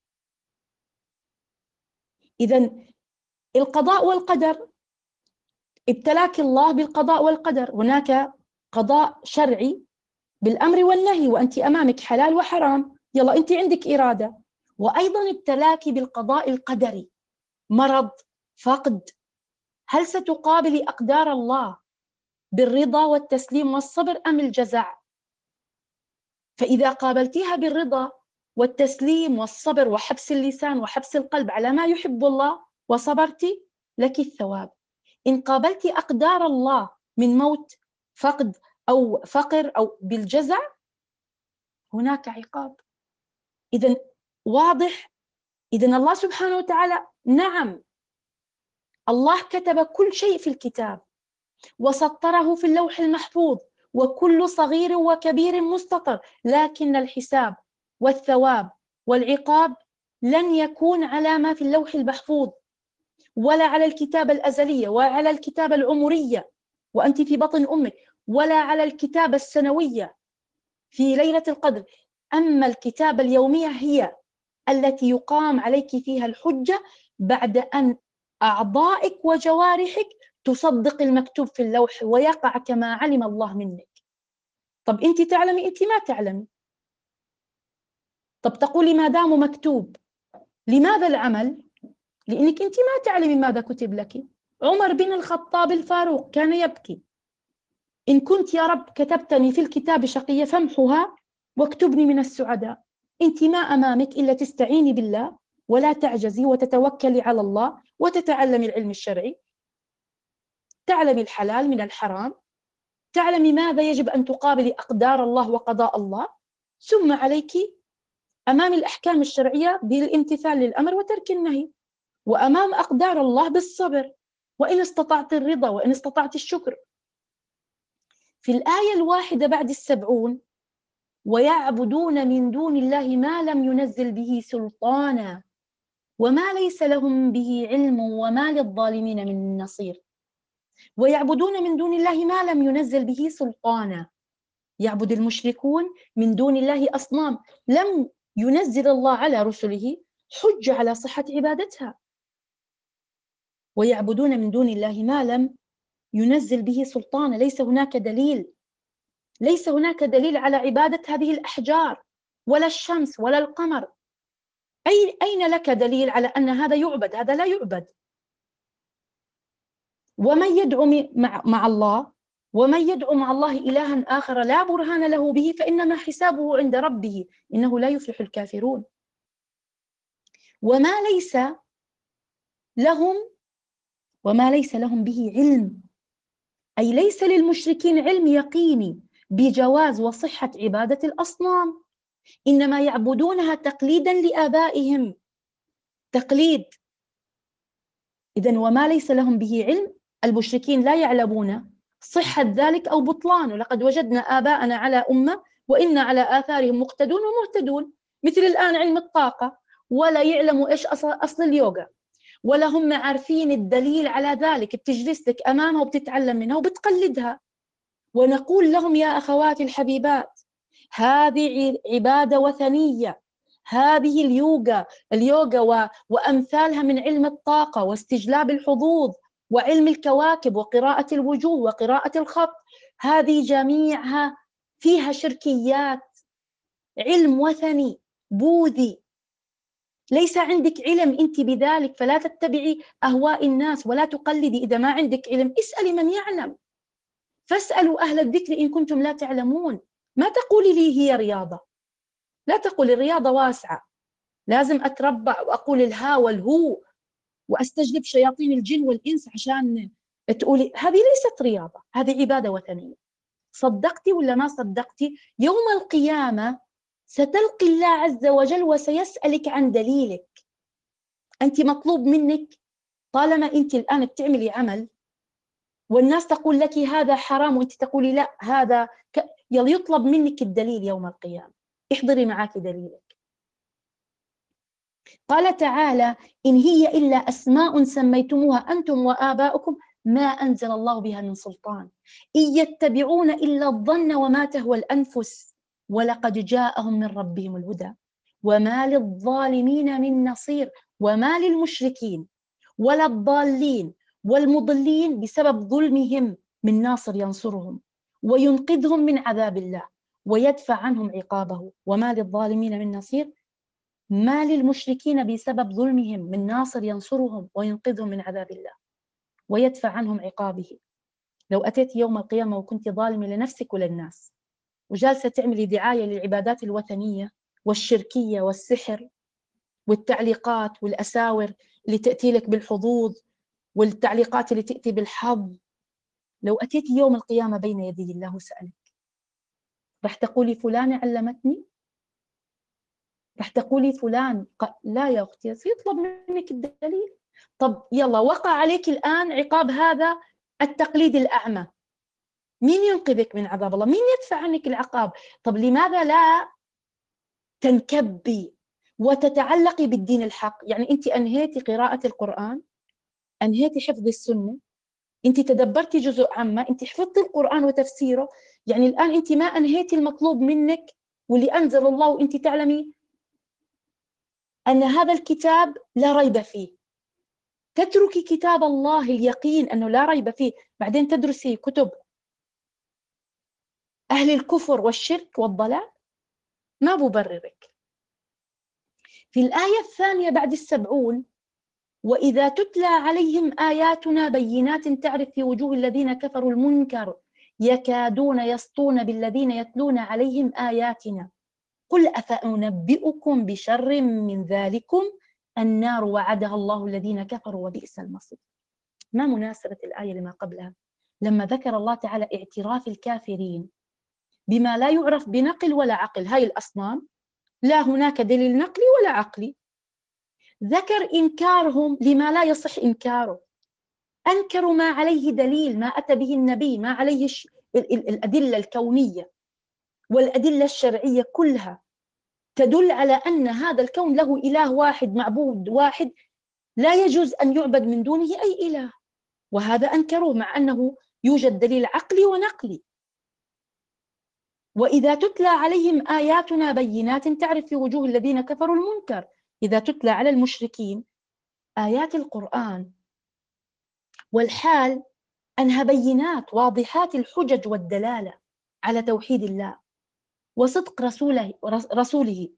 إذن القضاء والقدر، ابتلاك الله بالقضاء والقدر، هناك قضاء شرعي بالأمر والنهي وأنت أمامك حلال وحرام، يلا أنت عندك إرادة، وأيضا ابتلاك بالقضاء القدري، مرض، فقد، هل ستقابلي أقدار الله بالرضا والتسليم والصبر أم الجزع؟ فإذا قابلتيها بالرضا والتسليم والصبر وحبس اللسان وحبس القلب على ما يحب الله وصبرتي لك الثواب. إن قابلت أقدار الله من موت، فقد أو فقر أو بالجزع هناك عقاب. إذن واضح؟ إذن الله سبحانه وتعالى نعم الله كتب كل شيء في الكتاب وسطره في اللوح المحفوظ وكل صغير وكبير مستطر، لكن الحساب والثواب والعقاب لن يكون على ما في اللوح المحفوظ ولا على الكتابة الأزلية ولا على الكتابة العمرية وأنت في بطن أمك ولا على الكتابة السنوية في ليلة القدر. أما الكتابة اليومية هي التي يقام عليك فيها الحجة بعد أن أعضائك وجوارحك تصدق المكتوب في اللوح ويقع كما علم الله منك. طب أنت تعلمي؟ أنت ما تعلمي. طب تقولي ما دام مكتوب، لماذا العمل؟ لأنك أنت ما تعلمي ماذا كتب لك. عمر بن الخطاب الفاروق كان يبكي: إن كنت يا رب كتبتني في الكتاب شقية فامحها واكتبني من السعداء. أنت ما أمامك إلا تستعيني بالله ولا تعجزي وتتوكلي على الله وتتعلمي العلم الشرعي، تعلمي الحلال من الحرام، تعلمي ماذا يجب أن تقابلي أقدار الله وقضاء الله، ثم عليك أمام الأحكام الشرعية بالامتثال للأمر وترك النهي، وأمام أقدار الله بالصبر، وإن استطعت الرضا وإن استطعت الشكر. في الآية الواحدة بعد السبعون: ويعبدون من دون الله ما لم ينزل به سلطانا وما ليس لهم به علم وما للظالمين من نصير. ويعبدون من دون الله ما لم ينزل به سلطانا، يعبد المشركون من دون الله أصنام لم ينزل الله على رسله حجة على صحة عبادتها، ويعبدون من دون الله ما لم ينزل به سلطانا. ليس هناك دليل، ليس هناك دليل على عبادة هذه الأحجار ولا الشمس ولا القمر. أي أين لك دليل على أن هذا يعبد؟ هذا لا يعبد. ومن يدعو مع, مع الله ومن يدعو مع الله إلها آخر لا برهان له به فإنما حسابه عند ربه إنه لا يفلح الكافرون. وما ليس لهم وما ليس لهم به علم، أي ليس للمشركين علم يقيني بجواز وصحة عبادة الأصنام، إنما يعبدونها تقليدا لآبائهم، تقليد. إذن وما ليس لهم به علم، المشركين لا يعلمون صحة ذلك أو بطلانه. لقد وجدنا آباءنا على أمة وإنا على آثارهم مقتدون ومهتدون. مثل الآن علم الطاقة، ولا يعلموا إيش أصل, أصل اليوغا، ولا هم عارفين الدليل على ذلك. بتجلس لك أمامها وبتتعلم منها وبتقلدها. ونقول لهم يا أخواتي الحبيبات، هذه عبادة وثنية. هذه اليوغا اليوغا و... وأمثالها من علم الطاقة واستجلاب الحظوظ وعلم الكواكب وقراءة الوجوه وقراءة الخط، هذه جميعها فيها شركيات، علم وثني بوذي. ليس عندك علم أنت بذلك، فلا تتبعي أهواء الناس ولا تقلدي. إذا ما عندك علم اسألي من يعلم، فاسألوا أهل الذكر إن كنتم لا تعلمون. ما تقولي لي هي رياضة، لا تقولي الرياضة واسعة لازم أتربع وأقول الها والهو وأستجلب شياطين الجن والإنس عشان تقولي. هذه ليست رياضة، هذه عبادة وثنية. صدقتي ولا ما صدقتي، يوم القيامة ستلقي الله عز وجل وسيسألك عن دليلك. أنت مطلوب منك، طالما أنت الآن بتعملي عمل والناس تقول لك هذا حرام وأنت تقولي لا هذا ك... يلا يطلب منك الدليل يوم القيامة. احضري معك دليلك. قال تعالى: إن هي إلا أسماء سميتموها أنتم وآباؤكم ما أنزل الله بها من سلطان إن يتبعون إلا الظن وما تهوى الأنفس ولقد جاءهم من ربهم الهدى وما للظالمين من نصير. وما للمشركين ولا الضالين والمضلين بسبب ظلمهم من ناصر ينصرهم وينقذهم من عذاب الله ويدفع عنهم عقابه. وما للظالمين من نصير، ما للمشركين بسبب ظلمهم من ناصر ينصرهم وينقذهم من عذاب الله ويدفع عنهم عقابه. لو أتيت يوم القيامة وكنت ظالمة لنفسك وللناس وجالسة تعملي دعاية للعبادات الوثنية والشركية والسحر والتعليقات والأساور اللي تأتي لك بالحظوظ والتعليقات اللي تأتي بالحظ، لو أتيت يوم القيامة بين يدي الله وسألك، رح تقولي فلانة علمتني؟ رح تقولي فلان ق... لا يا أختي، سيطلب منك الدليل. طب يلا، وقع عليك الآن عقاب هذا التقليد الأعمى، مين ينقذك من عذاب الله؟ مين يدفع عنك العقاب؟ طب لماذا لا تنكبي وتتعلقي بالدين الحق؟ يعني أنت أنهيتي قراءة القرآن، أنهيتي حفظ السنة، أنت تدبرتي جزء عامة، أنت حفظتي القرآن وتفسيره. يعني الآن أنت ما أنهيتي المطلوب منك واللي أنزل الله، وأنت تعلمي أن هذا الكتاب لا ريب فيه. تتركي كتاب الله اليقين أنه لا ريب فيه، بعدين تدرسي كتب أهل الكفر والشرك والضلال. ما ببررك. في الآية الثانية بعد السبعون: وإذا تتلى عليهم آياتنا بينات تعرف في وجوه الذين كفروا المنكر يكادون يسطون بالذين يتلون عليهم آياتنا قل أفأنبئكم بشر من ذلكم النار وعدها الله الذين كفروا وبئس المصير. ما مناسبة الآية لما قبلها لما ذكر الله تعالى اعتراف الكافرين بما لا يعرف بنقل ولا عقل؟ هاي الأصنام لا هناك دليل نقلي ولا عقلي. ذكر إنكارهم لما لا يصح إنكاره، أنكروا ما عليه دليل، ما أتى به النبي، ما عليه الأدلة الكونية والأدلة الشرعية كلها تدل على أن هذا الكون له إله واحد معبود واحد لا يجوز أن يعبد من دونه أي إله، وهذا أنكروه مع أنه يوجد دليل عقلي ونقلي. وإذا تتلى عليهم آياتنا بينات تعرف في وجوه الذين كفروا المنكر. إذا تتلى على المشركين آيات القرآن والحال أنها بينات واضحات الحجج والدلالة على توحيد الله وصدق رسوله, رسوله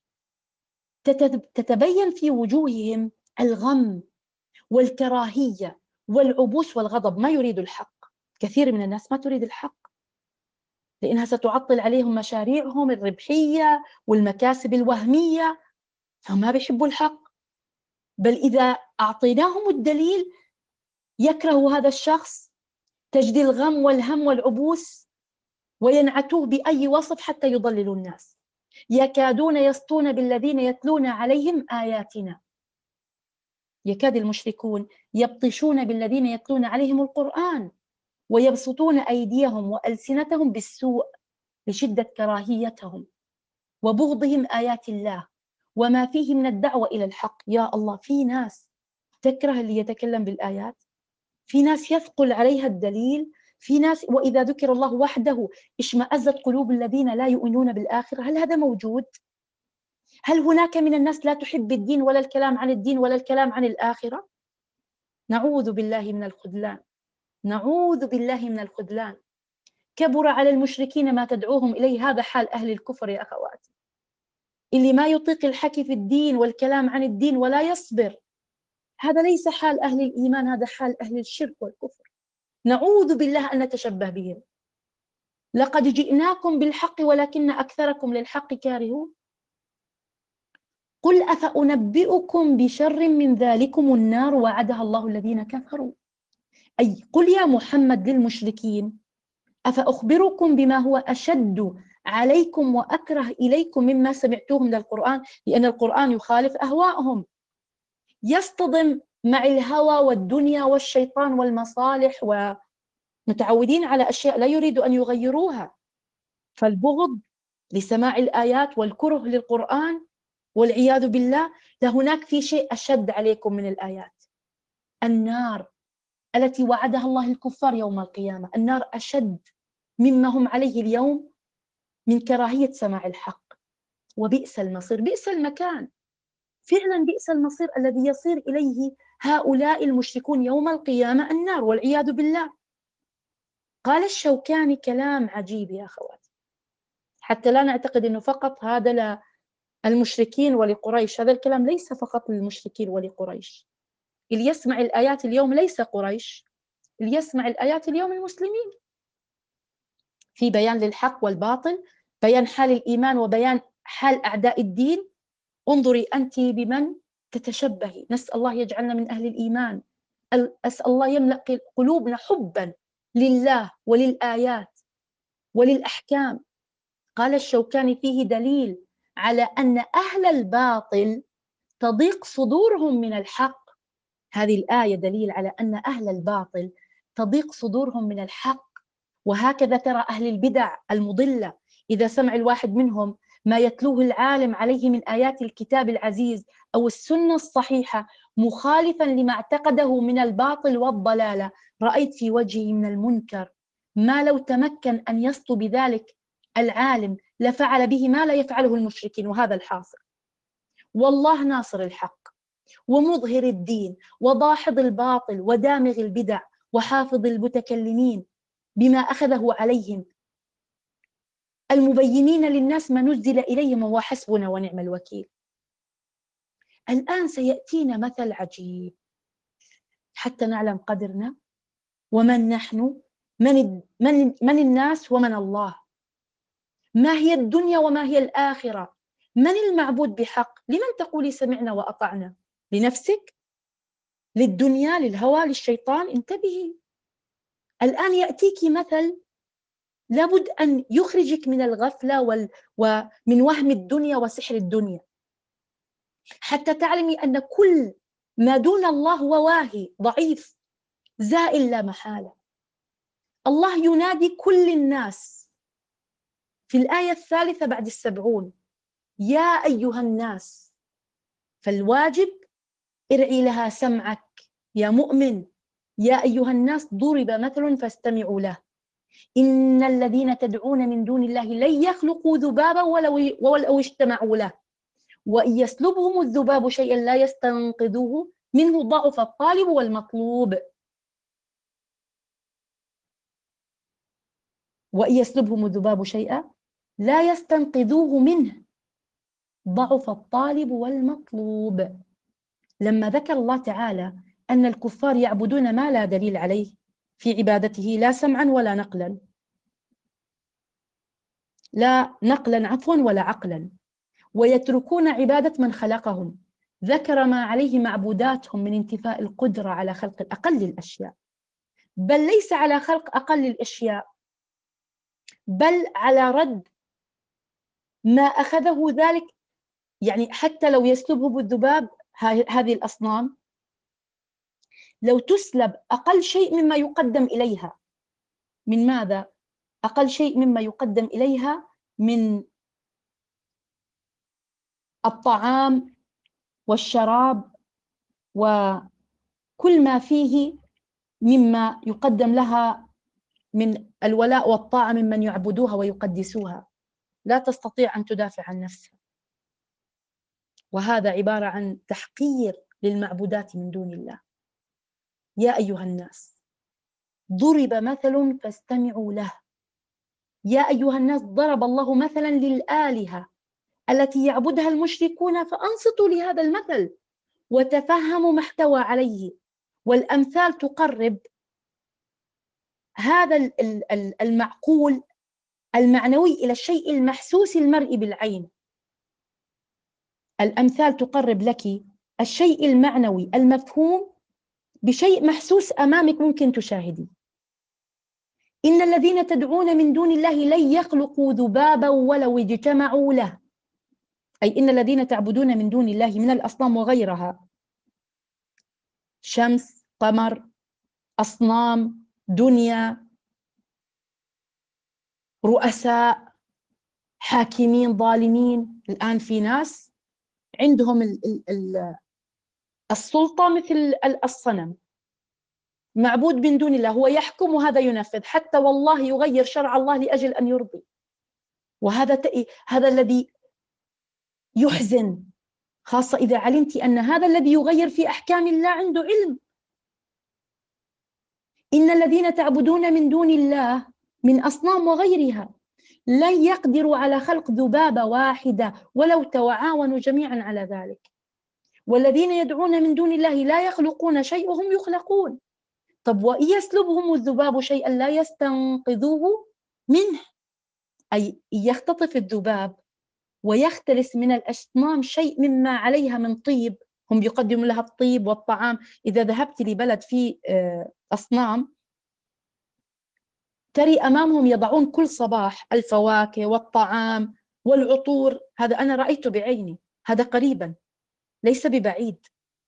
تتبين في وجوههم الغم والكراهية والعبوس والغضب، ما يريد الحق. كثير من الناس ما تريد الحق لأنها ستعطل عليهم مشاريعهم الربحية والمكاسب الوهمية، فما بيحبوا الحق. بل إذا أعطيناهم الدليل يكره هذا الشخص، تجدي الغم والهم والعبوس وينعتوه بأي وصف حتى يضللوا الناس. يكادون يسطون بالذين يتلون عليهم آياتنا، يكاد المشركون يبطشون بالذين يتلون عليهم القرآن ويبسطون أيديهم وألسنتهم بالسوء لشدة كراهيتهم وبغضهم آيات الله وما فيه من الدعوة إلى الحق. يا الله، في ناس تكره اللي يتكلم بالآيات، في ناس يثقل عليها الدليل، في ناس وإذا ذكر الله وحده اشمأزت قلوب الذين لا يؤمنون بالآخرة. هل هذا موجود؟ هل هناك من الناس لا تحب الدين ولا الكلام عن الدين ولا الكلام عن الآخرة؟ نعوذ بالله من الخذلان، نعوذ بالله من الخذلان. كبر على المشركين ما تدعوهم إليه. هذا حال أهل الكفر يا أخواتي، اللي ما يطيق الحكي في الدين والكلام عن الدين ولا يصبر. هذا ليس حال أهل الإيمان، هذا حال أهل الشرك والكفر. نعوذ بالله أن نتشبه بهم. لقد جئناكم بالحق ولكن أكثركم للحق كارهون. قل أفأنبئكم بشر من ذلكم النار وعدها الله الذين كفروا. أي قل يا محمد للمشركين: أفأخبركم بما هو أشد عليكم وأكره إليكم مما سمعتوه من القرآن، لأن القرآن يخالف أهواءهم، يصطدم مع الهوى والدنيا والشيطان والمصالح، ومتعودين على أشياء لا يريد أن يغيروها. فالبغض لسماع الآيات والكره للقرآن والعياذ بالله. لهناك في شيء أشد عليكم من الآيات، النار التي وعدها الله الكفار يوم القيامة. النار أشد مما هم عليه اليوم من كراهية سماع الحق. وبئس المصير، بئس المكان، فعلا بئس المصير الذي يصير إليه هؤلاء المشركون يوم القيامة، النار والعياذ بالله. قال الشوكاني كلام عجيب يا أخواتي، حتى لا نعتقد أنه فقط هذا للمشركين ولقريش. هذا الكلام ليس فقط للمشركين ولقريش. اللي يسمع الآيات اليوم ليس قريش، اللي يسمع الآيات اليوم المسلمين. في بيان للحق والباطل، بيان حال الإيمان وبيان حال أعداء الدين. انظري أنت بمن تتشبهي. نسأل الله يجعلنا من أهل الإيمان، أسأل الله يملأ قلوبنا حبا لله وللآيات وللأحكام. قال الشوكاني: فيه دليل على أن أهل الباطل تضيق صدورهم من الحق. هذه الآية دليل على أن أهل الباطل تضيق صدورهم من الحق. وهكذا ترى أهل البدع المضلة، إذا سمع الواحد منهم ما يتلوه العالم عليه من آيات الكتاب العزيز أو السنة الصحيحة مخالفا لما اعتقده من الباطل والضلالة، رأيت في وجهه من المنكر ما لو تمكن أن يسطو بذلك العالم لفعل به ما لا يفعله المشركين. وهذا الحاصل. والله ناصر الحق ومظهر الدين وضاحض الباطل ودامغ البدع وحافظ المتكلمين بما أخذه عليهم، المبينين للناس ما نزل إليهم، وهو حسبنا ونعم الوكيل. الآن سيأتينا مثل عجيب حتى نعلم قدرنا ومن نحن، من, من, من الناس ومن الله، ما هي الدنيا وما هي الآخرة، من المعبود بحق. لمن تقولي سمعنا وأطعنا؟ لنفسك؟ للدنيا؟ للهوى؟ للشيطان؟ انتبهي. الآن يأتيك مثل لابد أن يخرجك من الغفلة وال... ومن وهم الدنيا وسحر الدنيا، حتى تعلمي أن كل ما دون الله هو واهي ضعيف زائل لا محالة. الله ينادي كل الناس في الآية الثالثة بعد السبعون: يا أيها الناس. فالواجب ارعي لها سمعك يا مؤمن. يا أيها الناس ضرب مثل فاستمعوا له. إن الذين تدعون من دون الله لن يخلقوا ذبابا ولو ولو اجتمعوا له وإن يسلبهم الذباب شيئا لا يستنقذوه منه ضعف الطالب والمطلوب. وإن يسلبهم الذباب شيئا لا يستنقذوه منه ضعف الطالب والمطلوب. لما ذكر الله تعالى أن الكفار يعبدون ما لا دليل عليه في عبادته، لا سمعا ولا نقلا، لا نقلا عفوا ولا عقلا، ويتركون عبادة من خلقهم، ذكر ما عليه معبوداتهم من انتفاء القدرة على خلق أقل الأشياء، بل ليس على خلق أقل الأشياء، بل على رد ما أخذه ذلك. يعني حتى لو يسلبه الذباب هذه الأصنام، لو تسلب أقل شيء مما يقدم إليها، من ماذا؟ أقل شيء مما يقدم إليها من الطعام والشراب وكل ما فيه مما يقدم لها من الولاء والطاعة ممن يعبدوها ويقدسوها، لا تستطيع أن تدافع عن نفسها. وهذا عبارة عن تحقير للمعبودات من دون الله. يا أيها الناس ضرب مثل فاستمعوا له. يا أيها الناس ضرب الله مثلا للآلهة التي يعبدها المشركون، فأنصتوا لهذا المثل وتفهموا ما احتوى عليه. والأمثال تقرب هذا المعقول المعنوي إلى الشيء المحسوس المرئي بالعين. الأمثال تقرب لك الشيء المعنوي المفهوم بشيء محسوس أمامك ممكن تشاهدي. إن الذين تدعون من دون الله لن يخلقوا ذبابا ولو اجتمعوا له، أي إن الذين تعبدون من دون الله من الأصنام وغيرها، شمس، قمر، أصنام، دنيا، رؤساء، حاكمين، ظالمين. الآن في ناس عندهم السلطة مثل الصنم، معبود من دون الله، هو يحكم وهذا ينفذ، حتى والله يغير شرع الله لأجل أن يرضي. وهذا هذا الذي يحزن، خاصة إذا علمت أن هذا الذي يغير في أحكام الله عنده علم. إن الذين تعبدون من دون الله من أصنام وغيرها لن يقدروا على خلق ذبابة واحدة ولو تعاونوا جميعا على ذلك. والذين يدعون من دون الله لا يخلقون شيء وهم يخلقون. طب وإن يسلبهم الذباب شيئا لا يستنقذوه منه، أي يختطف الذباب ويختلس من الأصنام شيء مما عليها من طيب، هم يقدموا لها الطيب والطعام. إذا ذهبت لبلد فيه أصنام تري أمامهم يضعون كل صباح الفواكه والطعام والعطور، هذا أنا رأيته بعيني، هذا قريبا ليس ببعيد.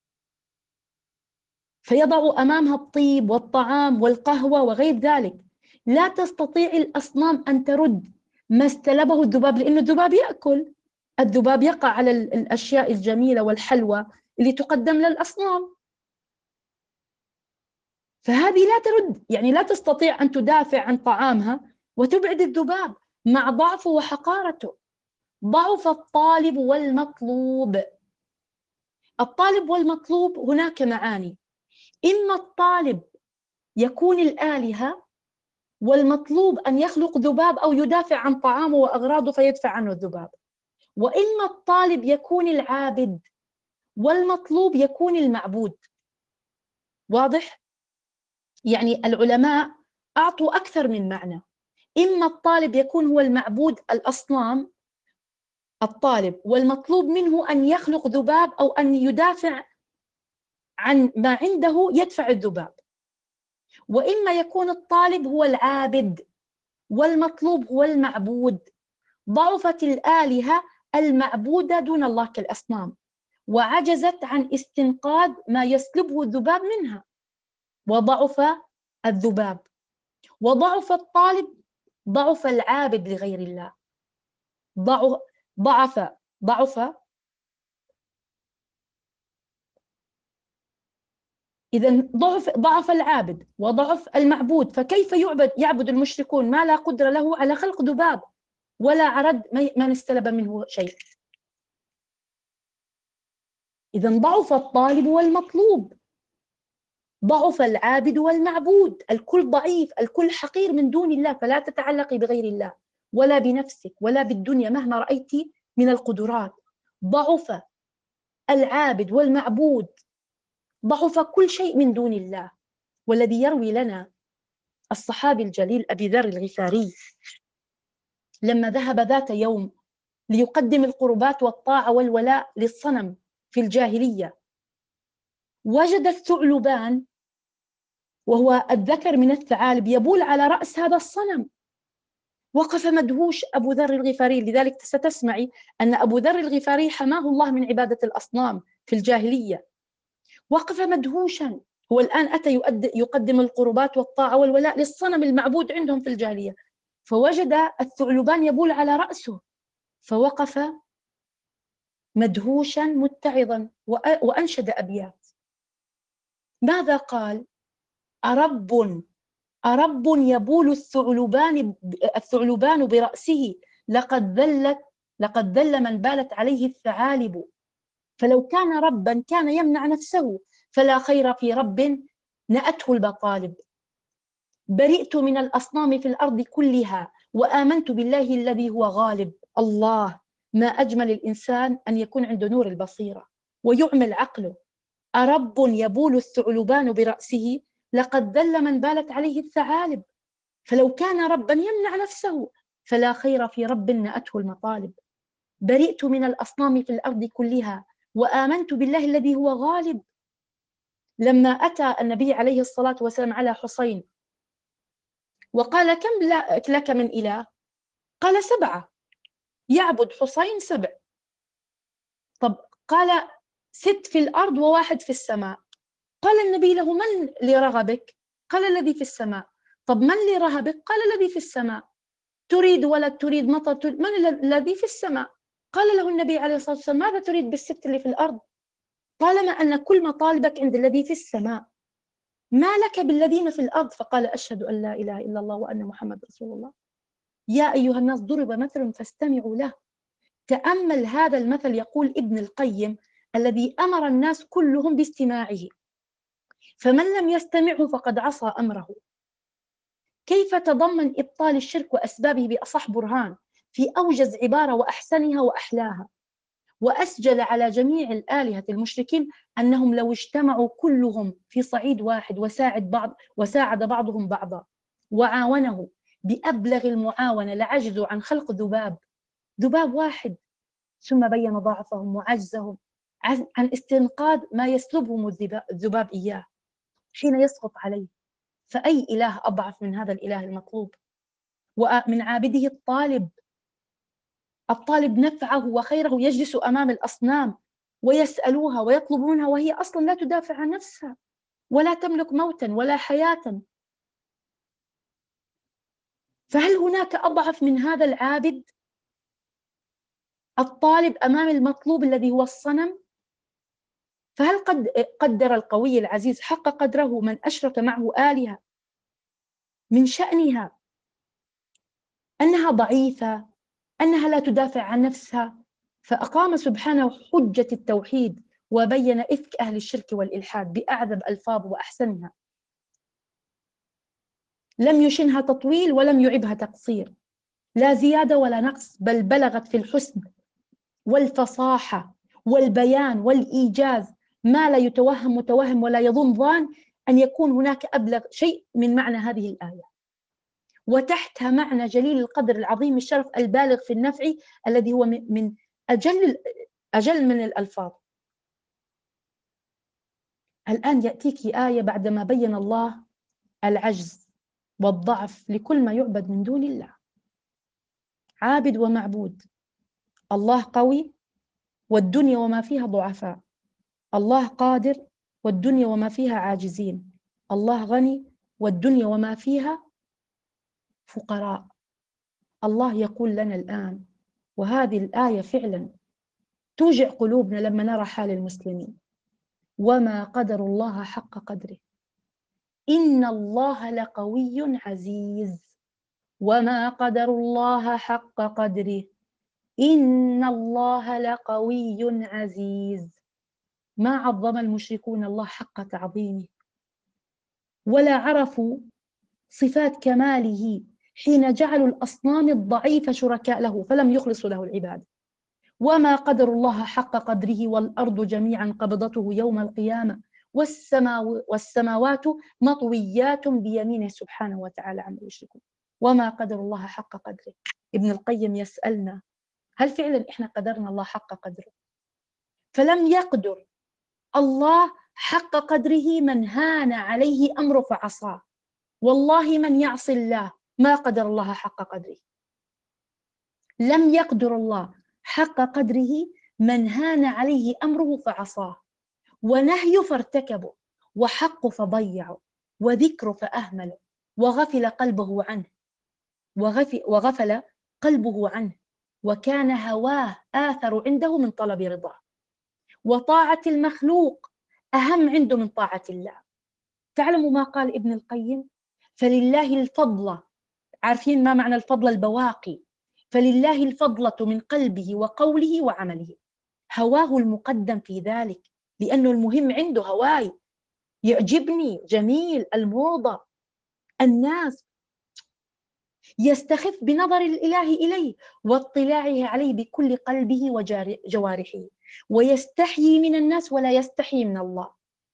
فيضعوا أمامها الطيب والطعام والقهوة وغير ذلك. لا تستطيع الأصنام أن ترد ما استلبه الذباب، لأن الذباب يأكل، الذباب يقع على الأشياء الجميلة والحلوة اللي تقدم للأصنام. فهذه لا ترد، يعني لا تستطيع أن تدافع عن طعامها وتبعد الذباب مع ضعفه وحقارته. ضعف الطالب والمطلوب. الطالب والمطلوب هناك معاني، إما الطالب يكون الآلهة، والمطلوب أن يخلق ذباب أو يدافع عن طعامه وأغراضه فيدفع عنه الذباب. وإما الطالب يكون العابد، والمطلوب يكون المعبود. واضح؟ يعني العلماء أعطوا أكثر من معنى. إما الطالب يكون هو المعبود، الأصنام الطالب، والمطلوب منه أن يخلق ذباب أو أن يدافع عن ما عنده يدفع الذباب. وإما يكون الطالب هو العابد والمطلوب هو المعبود. ضعفت الآلهة المعبودة دون الله كالأصنام، وعجزت عن استنقاذ ما يسلبه الذباب منها، وضعف الذباب. وضعف الطالب، ضعف العابد لغير الله، ضعف ضعف ضعف إذا ضعف ضعف العابد وضعف المعبود، فكيف يعبد يعبد المشركون ما لا قدرة له على خلق ذباب ولا عرض ما نستلب منه شيء؟ إذا ضعف الطالب والمطلوب، ضعف العابد والمعبود، الكل ضعيف، الكل حقير من دون الله. فلا تتعلقي بغير الله ولا بنفسك ولا بالدنيا مهما رأيت من القدرات. ضعف العابد والمعبود، ضعف كل شيء من دون الله. والذي يروي لنا الصحابي الجليل أبي ذر الغفاري لما ذهب ذات يوم ليقدم القربات والطاعة والولاء للصنم في الجاهلية، وجد الثعلبان وهو الذكر من الثعالب يبول على رأس هذا الصنم. وقف مدهوش أبو ذر الغفاري. لذلك ستسمعي أن أبو ذر الغفاري حماه الله من عبادة الأصنام في الجاهلية. وقف مدهوشا، هو الآن أتى يقدم القربات والطاعة والولاء للصنم المعبود عندهم في الجاهلية، فوجد الثعلبان يبول على رأسه، فوقف مدهوشا متعظا وأنشد أبيات. ماذا قال؟ أرب أرب يبول الثعلبان الثعلبان برأسه، لقد ذلت لقد ذل من بالت عليه الثعالب. فلو كان ربا كان يمنع نفسه، فلا خير في رب نأته المطالب. برئت من الأصنام في الأرض كلها، وآمنت بالله الذي هو غالب. الله، ما أجمل الإنسان أن يكون عنده نور البصيرة ويعمل عقله. أرب يبول الثعلبان برأسه، لقد ذل من بالت عليه الثعالب. فلو كان ربا يمنع نفسه، فلا خير في رب نأته المطالب. برئت من الأصنام في الأرض كلها، وآمنت بالله الذي هو غالب. لما أتى النبي عليه الصلاة والسلام على حسين وقال كم لك من إله؟ قال سبعة. يعبد حسين سبع. طب قال ست في الأرض وواحد في السماء. قال النبي له من لرغبك؟ قال الذي في السماء. طب من لرهبك؟ قال الذي في السماء. تريد ولد، تريد مطر، تريد من الذي في السماء؟ قال له النبي عليه الصلاة والسلام ماذا تريد بالست اللي في الأرض؟ طالما أن كل مطالبك عند الذي في السماء، ما لك بالذين في الأرض؟ فقال أشهد أن لا إله إلا الله وأن محمد رسول الله. يا أيها الناس ضرب مثل فاستمعوا له. تأمل هذا المثل. يقول ابن القيم الذي أمر الناس كلهم باستماعه، فمن لم يستمعه فقد عصى أمره. كيف تضمن إبطال الشرك وأسبابه بأصح برهان في أوجز عبارة وأحسنها وأحلاها، وأسجل على جميع الآلهة المشركين أنهم لو اجتمعوا كلهم في صعيد واحد وساعد بعض وساعد بعضهم بعضا وعاونه بأبلغ المعاونة لعجزوا عن خلق ذباب ذباب واحد. ثم بين ضعفهم وعجزهم عن استنقاذ ما يسلبهم الذباب إياه حين يسقط عليه. فأي إله أضعف من هذا الإله المطلوب؟ ومن عابده الطالب الطالب نفعه وخيره يجلس أمام الأصنام ويسألوها ويطلبونها وهي أصلا لا تدافع عن نفسها ولا تملك موتا ولا حياة. فهل هناك أضعف من هذا العابد الطالب أمام المطلوب الذي هو الصنم؟ فهل قد قدر القوي العزيز حق قدره من أشرك معه آلهة من شأنها أنها ضعيفة، أنها لا تدافع عن نفسها؟ فأقام سبحانه حجة التوحيد وبين إفك أهل الشرك والإلحاد بأعذب ألفاظ وأحسنها. لم يشنها تطويل ولم يعبها تقصير، لا زيادة ولا نقص، بل بلغت في الحسن والفصاحة والبيان والإيجاز ما لا يتوهم متوهم ولا يظن ظان أن يكون هناك أبلغ شيء من معنى هذه الآية. وتحتها معنى جليل القدر العظيم الشرف البالغ في النفع الذي هو من أجل أجل من الألفاظ. الآن يأتيك آية بعدما بين الله العجز والضعف لكل ما يعبد من دون الله. عابد ومعبود. الله قوي والدنيا وما فيها ضعفاء. الله قادر والدنيا وما فيها عاجزين. الله غني والدنيا وما فيها فقراء. الله يقول لنا الآن، وهذه الآية فعلا توجع قلوبنا لما نرى حال المسلمين، وما قدر الله حق قدره. إن الله لقوي عزيز وما قدر الله حق قدره. إن الله لقوي عزيز. ما عظم المشركون الله حق تعظيمه، ولا عرفوا صفات كماله حين جعلوا الأصنام الضعيفة شركاء له فلم يخلصوا له العبادة. وما قدر الله حق قدره والأرض جميعا قبضته يوم القيامة والسماو والسماوات مطويات بيمينه سبحانه وتعالى عما يشركون. وما قدر الله حق قدره. ابن القيم يسألنا هل فعلا إحنا قدرنا الله حق قدره؟ فلم يقدر الله حق قدره من هان عليه أمره فعصاه. والله من يعصي الله ما قدر الله حق قدره. لم يقدر الله حق قدره من هان عليه أمره فعصاه، ونهي فارتكبه، وحق فضيعه، وذكر فأهمله، وغفل قلبه عنه وغفل, وغفل قلبه عنه وكان هواه آثر عنده من طلب رضاه، وطاعة المخلوق أهم عنده من طاعة الله. تعلموا ما قال ابن القيم؟ فلله الفضل، عارفين ما معنى الفضل؟ البواقي. فلله الفضلة من قلبه وقوله وعمله. هواه المقدم في ذلك، لأنه المهم عنده هواي، يعجبني، جميل، الموضة، الناس، يستخف بنظر الإله إليه واطلاعه عليه بكل قلبه وجوارحه، ويستحيي من الناس ولا يستحيي من الله.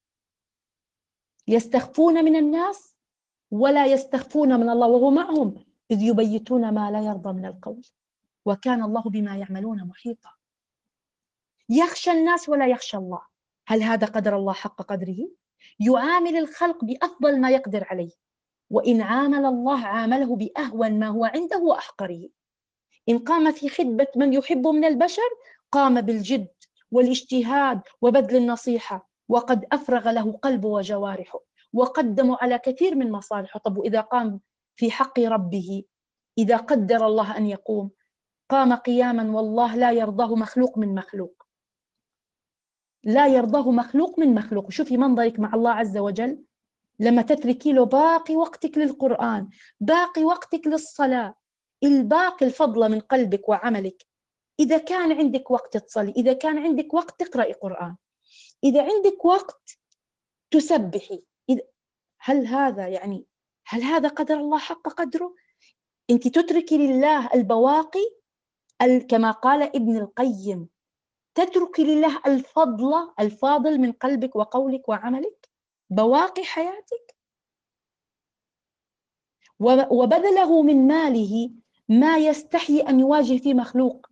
يستخفون من الناس ولا يستخفون من الله، وهو معهم إذ يبيتون ما لا يرضى من القول، وكان الله بما يعملون محيطا. يخشى الناس ولا يخشى الله. هل هذا قدر الله حق قدره؟ يعامل الخلق بأفضل ما يقدر عليه، وإن عامل الله عامله بأهون ما هو عنده وأحقره. إن قام في خدمة من يحب من البشر قام بالجد والاجتهاد وبذل النصيحة، وقد أفرغ له قلبه وجوارحه وقدموا على كثير من مصالحه. طب وإذا قام في حق ربه، إذا قدر الله أن يقوم، قام قياما والله لا يرضاه مخلوق من مخلوق، لا يرضاه مخلوق من مخلوق. شوفي منظرك مع الله عز وجل لما تتركي له باقي وقتك للقرآن، باقي وقتك للصلاة، الباقي الفضل من قلبك وعملك. إذا كان عندك وقت تصلي، إذا كان عندك وقت تقرأي قرآن، إذا عندك وقت تسبحي، إذا هل هذا يعني هل هذا قدر الله حق قدره؟ أنت تتركي لله البواقي، كما قال ابن القيم، تتركي لله الفضل الفاضل من قلبك وقولك وعملك، بواقي حياتك. وبذله من ماله ما يستحي أن يواجه فيه مخلوق.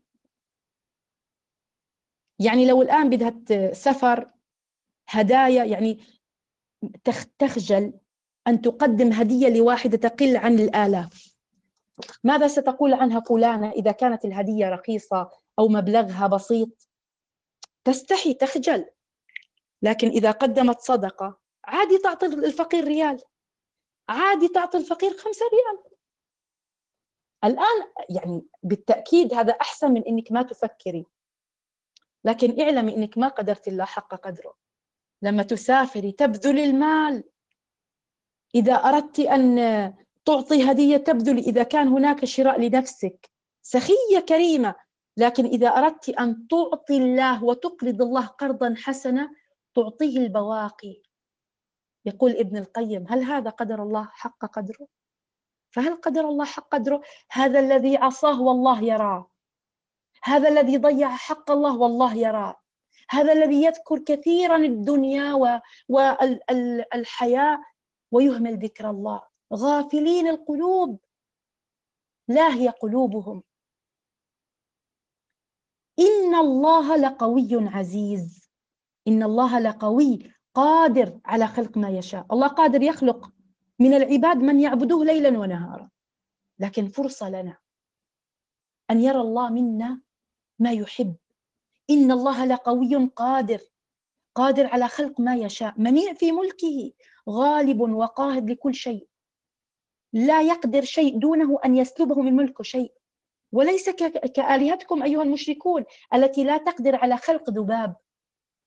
يعني لو الآن بدها سفر هدايا، يعني تخجل أن تقدم هدية لواحدة تقل عن الآلاف، ماذا ستقول عنها فلانة إذا كانت الهدية رخيصة أو مبلغها بسيط؟ تستحي، تخجل. لكن إذا قدمت صدقة عادي تعطي الفقير ريال، عادي تعطي الفقير خمسة ريال. الآن يعني بالتأكيد هذا أحسن من إنك ما تفكري، لكن اعلمي إنك ما قدرت الله حق قدره. لما تسافري تبذل المال، إذا أردت أن تعطي هدية تبذل، إذا كان هناك شراء لنفسك سخية كريمة، لكن إذا أردت أن تعطي الله وتقرض الله قرضا حسنا تعطيه البواقي. يقول ابن القيم هل هذا قدر الله حق قدره؟ فهل قدر الله حق قدره؟ هذا الذي عصاه والله يراه، هذا الذي ضيع حق الله والله يراه، هذا الذي يذكر كثيرا الدنيا والحياة ويهمل ذكر الله. غافلين القلوب، لاهية قلوبهم. إن الله لقوي عزيز. إن الله لقوي قادر على خلق ما يشاء. الله قادر يخلق من العباد من يعبدوه ليلا ونهارا، لكن فرصة لنا أن يرى الله منا ما يحب. إن الله لقوي قادر، قادر على خلق ما يشاء، منيع في ملكه، غالب وقاهر لكل شيء، لا يقدر شيء دونه أن يسلبه من ملكه شيء. وليس كآلهتكم أيها المشركون التي لا تقدر على خلق ذباب،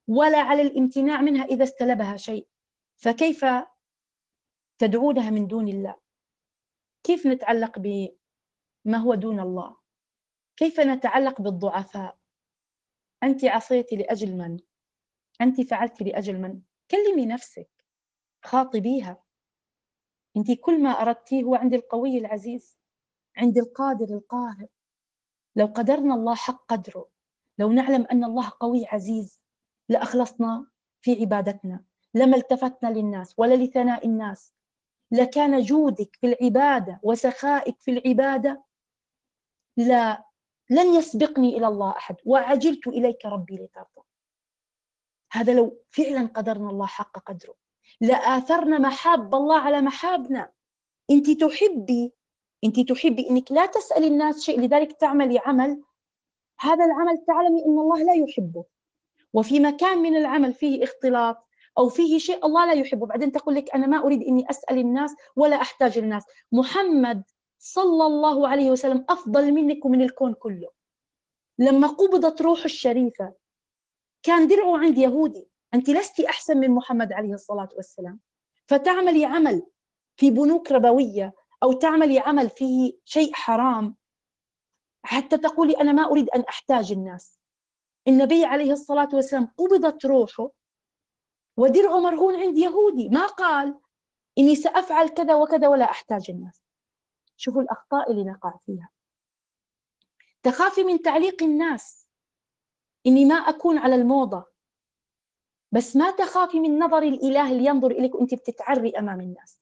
ولا على الامتناع منها إذا استلبها شيء، فكيف تدعونها من دون الله؟ كيف نتعلق بما هو دون الله؟ كيف نتعلق بالضعفاء؟ أنت عصيتِ لأجل من؟ أنت فعلتِ لأجل من؟ كلمي نفسك، خاطبيها. أنت كل ما أردتيه هو عند القوي العزيز، عند القادر القاهر. لو قدرنا الله حق قدره، لو نعلم أن الله قوي عزيز، لأخلصنا في عبادتنا، لما التفتنا للناس ولا لثناء الناس، لكان جودك في العبادة وسخائك في العبادة لا لن يسبقني إلى الله أحد، وعجلت إليك ربي لترضى. هذا لو فعلا قدرنا الله حق قدره، لآثرنا محاب الله على محابنا. أنت تحبي أنت تحبي أنك لا تسألي الناس شيء، لذلك تعملي عمل، هذا العمل تعلمي أن الله لا يحبه، وفي مكان من العمل فيه اختلاط أو فيه شيء الله لا يحبه، بعدين تقول لك أنا ما أريد إني أسأل الناس ولا أحتاج الناس. محمد صلى الله عليه وسلم أفضل منك ومن الكون كله. لما قبضت روحه الشريفة كان درعه عند يهودي، أنت لست أحسن من محمد عليه الصلاة والسلام، فتعملي عمل في بنوك ربوية أو تعملي عمل فيه شيء حرام حتى تقولي أنا ما أريد أن أحتاج الناس. النبي عليه الصلاة والسلام قبضت روحه ودرعه مرهون عند يهودي، ما قال إني سأفعل كذا وكذا ولا أحتاج الناس. شوفوا الأخطاء اللي نقع فيها. تخافي من تعليق الناس، إني ما أكون على الموضة، بس ما تخافي من نظر الإله اللي ينظر إليك وأنت بتتعري أمام الناس.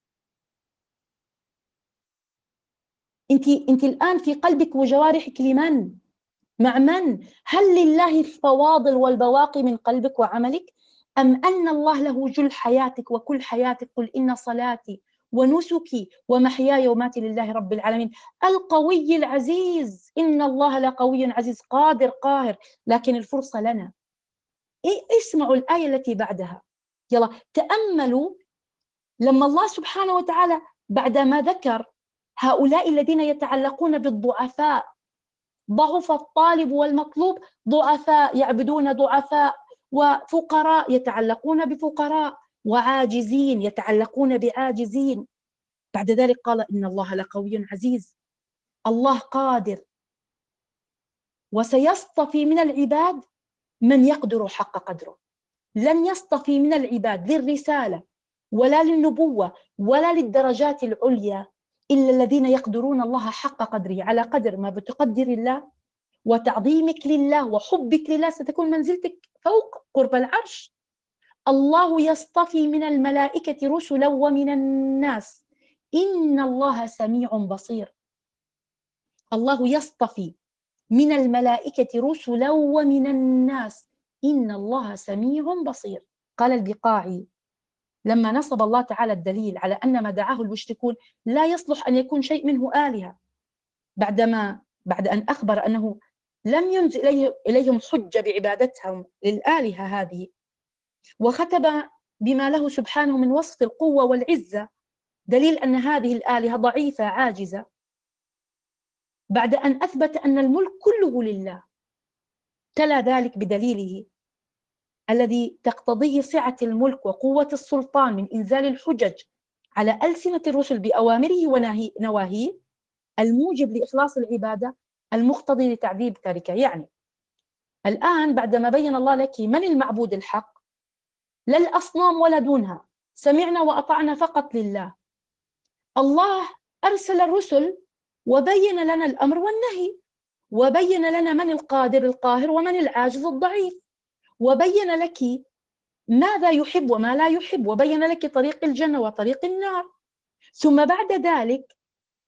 أنت أنت الآن في قلبك وجوارحك لمن؟ مع من؟ هل لله الفواضل والبواقي من قلبك وعملك؟ أم أن الله له جل حياتك وكل حياتك؟ قل إن صلاتي ونسكي ومحياي وماتي لله رب العالمين القوي العزيز. إن الله لقوي عزيز قادر قاهر، لكن الفرصة لنا. إيه، اسمعوا الآية التي بعدها، يلا تأملوا. لما الله سبحانه وتعالى بعدما ذكر هؤلاء الذين يتعلقون بالضعفاء، ضعف الطالب والمطلوب، ضعفاء يعبدون ضعفاء، وفقراء يتعلقون بفقراء، وعاجزين يتعلقون بعاجزين. بعد ذلك قال إن الله لقوي عزيز. الله قادر وسيصطفي من العباد من يقدر حق قدره. لن يصطفي من العباد للرسالة ولا للنبوة ولا للدرجات العليا إلا الذين يقدرون الله حق قدره. على قدر ما بتقدر الله وتعظيمك لله وحبك لله ستكون منزلتك فوق قرب العرش. الله يصطفي من الملائكة رسلا ومن الناس إن الله سميع بصير. الله يصطفي من الملائكة رسلا ومن الناس إن الله سميع بصير. قال البقاعي لما نصب الله تعالى الدليل على أن ما دعاه المشركون لا يصلح أن يكون شيء منه آلهة، بعدما بعد أن أخبر أنه لم ينزل إليهم حجة بعبادتهم للآلهة هذه، وختم بما له سبحانه من وصف القوة والعزة دليل أن هذه الآلهة ضعيفة عاجزة، بعد أن أثبت أن الملك كله لله، تلا ذلك بدليله الذي تقتضيه سعة الملك وقوة السلطان من إنزال الحجج على ألسنة الرسل بأوامره ونواهيه الموجب لإخلاص العبادة المقتضي لتعذيب تاركه. يعني الآن بعدما بين الله لك من المعبود الحق، لا الأصنام ولا دونها، سمعنا وأطعنا فقط لله. الله أرسل الرسل وبين لنا الأمر والنهي، وبين لنا من القادر القاهر ومن العاجز الضعيف، وبين لك ماذا يحب وما لا يحب، وبين لك طريق الجنة وطريق النار. ثم بعد ذلك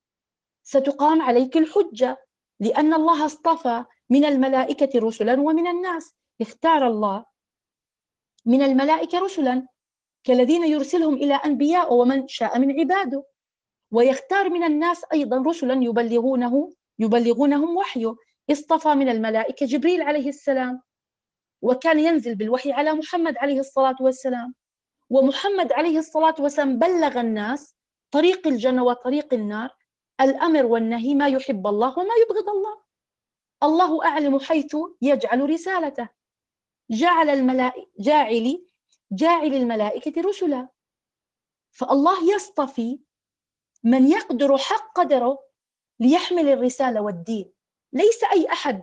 ستقام عليك الحجة، لأن الله اصطفى من الملائكة رسلا ومن الناس. اختار الله من الملائكة رسلا كالذين يرسلهم إلى أنبياء ومن شاء من عباده، ويختار من الناس أيضا رسلا يبلغونه يبلغونهم وحيه. اصطفى من الملائكة جبريل عليه السلام، وكان ينزل بالوحي على محمد عليه الصلاة والسلام، ومحمد عليه الصلاة والسلام بلغ الناس طريق الجنة وطريق النار، الأمر والنهي، ما يحب الله وما يبغض الله. الله أعلم حيث يجعل رسالته. جعل الملائكة جاعل جاعل الملائكة رسلا. فالله يصطفي من يقدر حق قدره ليحمل الرسالة والدين. ليس أي أحد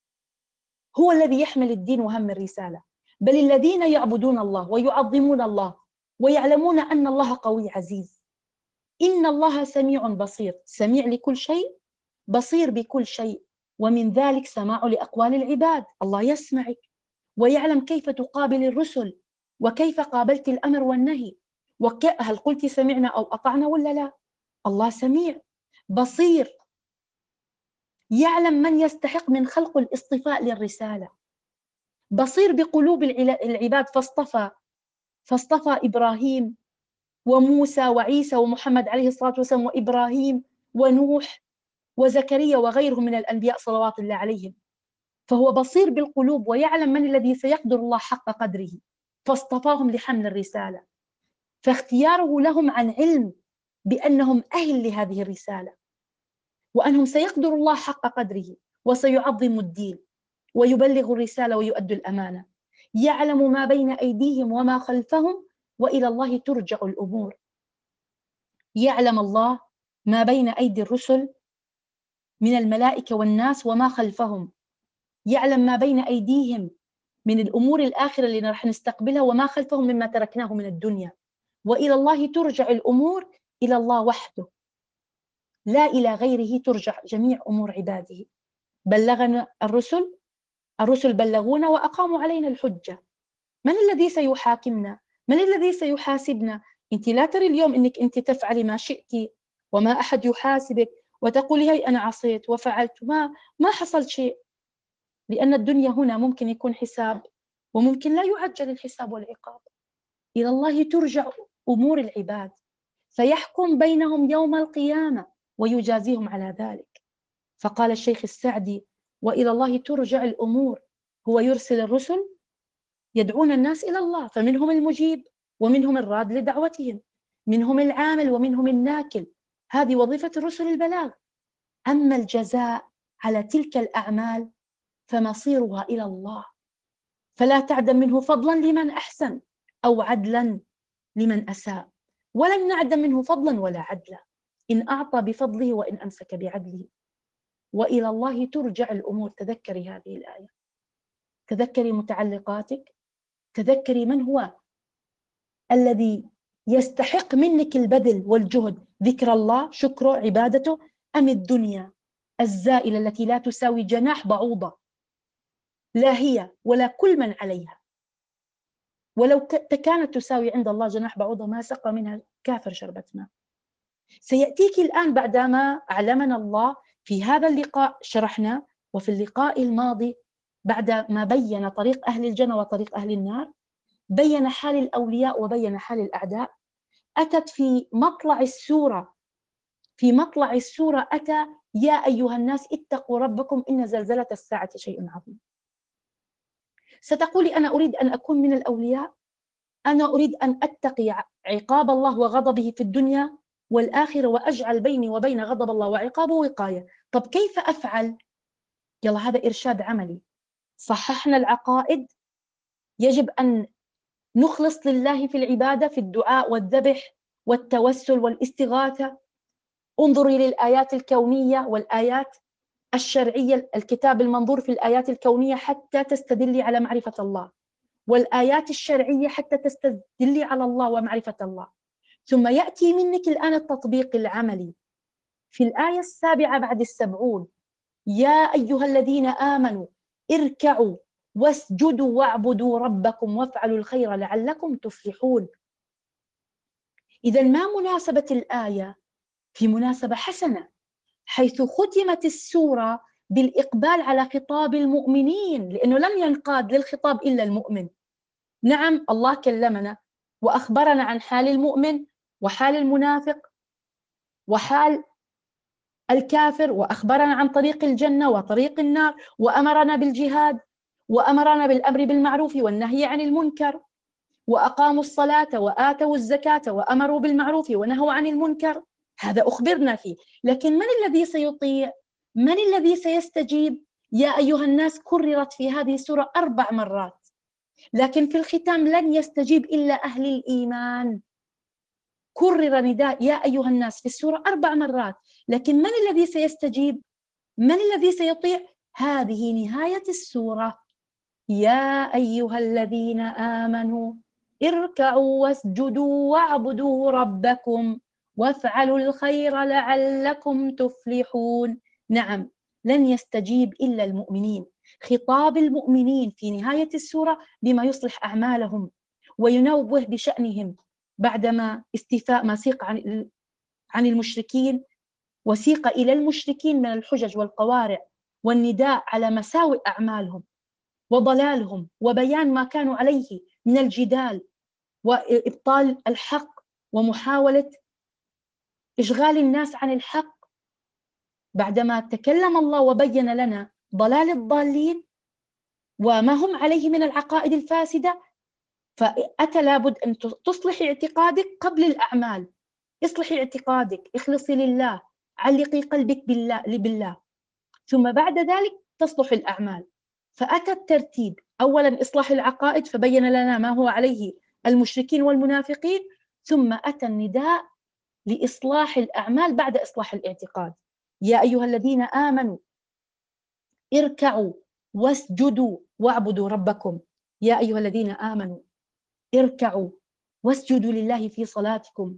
هو الذي يحمل الدين وهم الرسالة، بل الذين يعبدون الله ويعظمون الله ويعلمون أن الله قوي عزيز. إن الله سميع بصير، سميع لكل شيء، بصير بكل شيء، ومن ذلك سماع لأقوال العباد. الله يسمعك ويعلم كيف تقابل الرسل، وكيف قابلت الأمر والنهي، وهل قلت سمعنا أو أطعنا ولا لا. الله سميع بصير، يعلم من يستحق من خلق الاصطفاء للرسالة، بصير بقلوب العباد. فاصطفى فاصطفى إبراهيم وموسى وعيسى ومحمد عليه الصلاة والسلام وإبراهيم ونوح وزكريا وغيرهم من الأنبياء صلوات الله عليهم. فهو بصير بالقلوب ويعلم من الذي سيقدر الله حق قدره، فاصطفاهم لحمل الرسالة. فاختياره لهم عن علم بأنهم أهل لهذه الرسالة، وأنهم سيقدر الله حق قدره وسيعظم الدين ويبلغ الرسالة ويؤدي الأمانة. يعلم ما بين أيديهم وما خلفهم وإلى الله ترجع الأمور. يعلم الله ما بين أيدي الرسل من الملائكة والناس وما خلفهم، يعلم ما بين أيديهم من الأمور الآخرة اللي راح نستقبلها وما خلفهم مما تركناه من الدنيا. وإلى الله ترجع الأمور، إلى الله وحده لا إلى غيره ترجع جميع أمور عباده. بلغنا الرسل الرسل بلغونا وأقاموا علينا الحجة. من الذي سيحاكمنا؟ من الذي سيحاسبنا؟ أنت لا تري اليوم أنك أنت تفعلي ما شئتي وما أحد يحاسبك وتقولي هي أنا عصيت وفعلت، ما ما حصل شيء. لأن الدنيا هنا ممكن يكون حساب وممكن لا يعجل الحساب والعقاب. إلى الله ترجع أمور العباد، فيحكم بينهم يوم القيامة ويجازيهم على ذلك. فقال الشيخ السعدي: وإلى الله ترجع الأمور. هو يرسل الرسل يدعون الناس إلى الله، فمنهم المجيب ومنهم الراد لدعوتهم، منهم العامل ومنهم الناكل. هذه وظيفة الرسل البلاغ. أما الجزاء على تلك الأعمال فمصيرها إلى الله، فلا تعدم منه فضلا لمن أحسن أو عدلا لمن أساء، ولن نعدم منه فضلا ولا عدلا، إن أعطى بفضله وإن أمسك بعدله. وإلى الله ترجع الأمور. تذكري هذه الآية، تذكري متعلقاتك، تذكري من هو الذي يستحق منك البذل والجهد، ذكر الله، شكره، عبادته، أم الدنيا الزائلة التي لا تساوي جناح بعوضة، لا هي ولا كل من عليها. ولو كانت تساوي عند الله جناح بعوضة ما سقى منها كافر شربة ماء. سيأتيك الآن بعدما أعلمنا الله في هذا اللقاء، شرحنا، وفي اللقاء الماضي بعد ما بين طريق أهل الجنة وطريق أهل النار، بين حال الأولياء وبين حال الأعداء. أتت في مطلع السورة في مطلع السورة أتى: يا أيها الناس اتقوا ربكم إن زلزلة الساعة شيء عظيم. ستقولي: أنا أريد أن أكون من الأولياء، أنا أريد أن أتقي عقاب الله وغضبه في الدنيا والآخرة وأجعل بيني وبين غضب الله وعقابه وقاية. طب كيف أفعل؟ يلا، هذا إرشاد عملي. صححنا العقائد، يجب أن نخلص لله في العبادة، في الدعاء والذبح والتوسل والاستغاثة. انظري للآيات الكونية والآيات الشرعية، الكتاب المنظور في الآيات الكونية حتى تستدلي على معرفة الله، والآيات الشرعية حتى تستدلي على الله ومعرفة الله. ثم يأتي منك الآن التطبيق العملي في الآية السابعة بعد السبعون: يا أيها الذين آمنوا اركعوا واسجدوا واعبدوا ربكم وافعلوا الخير لعلكم تفلحون. إذا ما مناسبة الآية؟ في مناسبة حسنة، حيث ختمت السورة بالإقبال على خطاب المؤمنين، لأنه لم ينقاد للخطاب إلا المؤمن. نعم، الله كلمنا وأخبرنا عن حال المؤمن وحال المنافق وحال الكافر، وأخبرنا عن طريق الجنة وطريق النار، وأمرنا بالجهاد، وأمرنا بالأمر بالمعروف والنهي عن المنكر، وأقاموا الصلاة وآتوا الزكاة وأمروا بالمعروف ونهوا عن المنكر. هذا أخبرنا فيه. لكن من الذي سيطيع؟ من الذي سيستجيب؟ يا أيها الناس كررت في هذه السورة أربع مرات. لكن في الختام لن يستجيب إلا أهل الإيمان. كرر نداء يا أيها الناس في السورة أربع مرات، لكن من الذي سيستجيب؟ من الذي سيطيع؟ هذه نهاية السورة. يا أيها الذين آمنوا اركعوا واسجدوا واعبدوا ربكم وافعلوا الخير لعلكم تفلحون. نعم، لن يستجيب إلا المؤمنين. خطاب المؤمنين في نهاية السورة بما يصلح أعمالهم وينوه بشأنهم بعدما استيفاء ما سيق عن عن المشركين، وسيق إلى المشركين من الحجج والقوارع والنداء على مساوئ أعمالهم وضلالهم وبيان ما كانوا عليه من الجدال وإبطال الحق ومحاولة إشغال الناس عن الحق. بعدما تكلم الله وبين لنا ضلال الضالين وما هم عليه من العقائد الفاسدة، فأتى لابد أن تصلحي اعتقادك قبل الأعمال. اصلحي اعتقادك، اخلصي لله، علقي قلبك بالله, بالله ثم بعد ذلك تصلح الأعمال. فأتى الترتيب، أولا إصلاح العقائد فبين لنا ما هو عليه المشركين والمنافقين، ثم أتى النداء لإصلاح الأعمال بعد إصلاح الاعتقاد. يا أيها الذين آمنوا اركعوا واسجدوا واعبدوا ربكم. يا أيها الذين آمنوا اركعوا واسجدوا لله في صلاتكم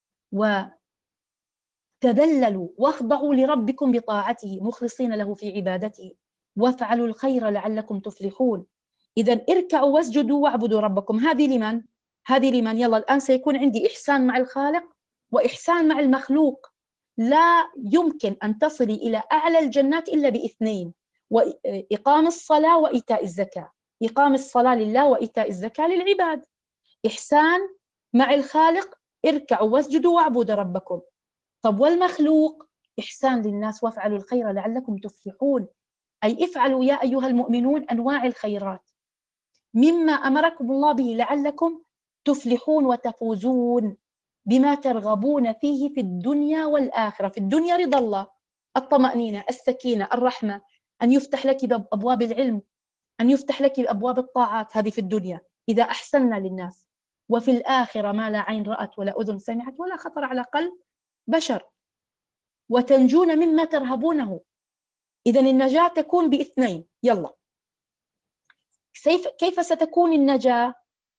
وتذللوا واخضعوا لربكم بطاعته مخلصين له في عبادته وافعلوا الخير لعلكم تفلحون. إذا اركعوا واسجدوا واعبدوا ربكم، هذه لمن؟ هذه لمن؟ يلا الآن سيكون عندي إحسان مع الخالق وإحسان مع المخلوق. لا يمكن أن تصلي إلى أعلى الجنات إلا باثنين: وإقام الصلاة وإيتاء الزكاة. إقام الصلاة لله وإيتاء الزكاة للعباد. إحسان مع الخالق، اركعوا واسجدوا واعبدوا ربكم. طب والمخلوق؟ إحسان للناس وافعلوا الخير لعلكم تفلحون، أي افعلوا يا أيها المؤمنون أنواع الخيرات مما أمركم الله به لعلكم تفلحون وتفوزون بما ترغبون فيه في الدنيا والآخرة. في الدنيا رضا الله، الطمأنينة، السكينة، الرحمة، أن يفتح لك بأبواب العلم، أن يفتح لك بأبواب الطاعات، هذه في الدنيا إذا أحسننا للناس. وفي الآخرة ما لا عين رأت ولا أذن سمعت ولا خطر على قلب بشر، وتنجون مما ترهبونه. إذا النجاة تكون باثنين. يلا، كيف كيف ستكون النجاة؟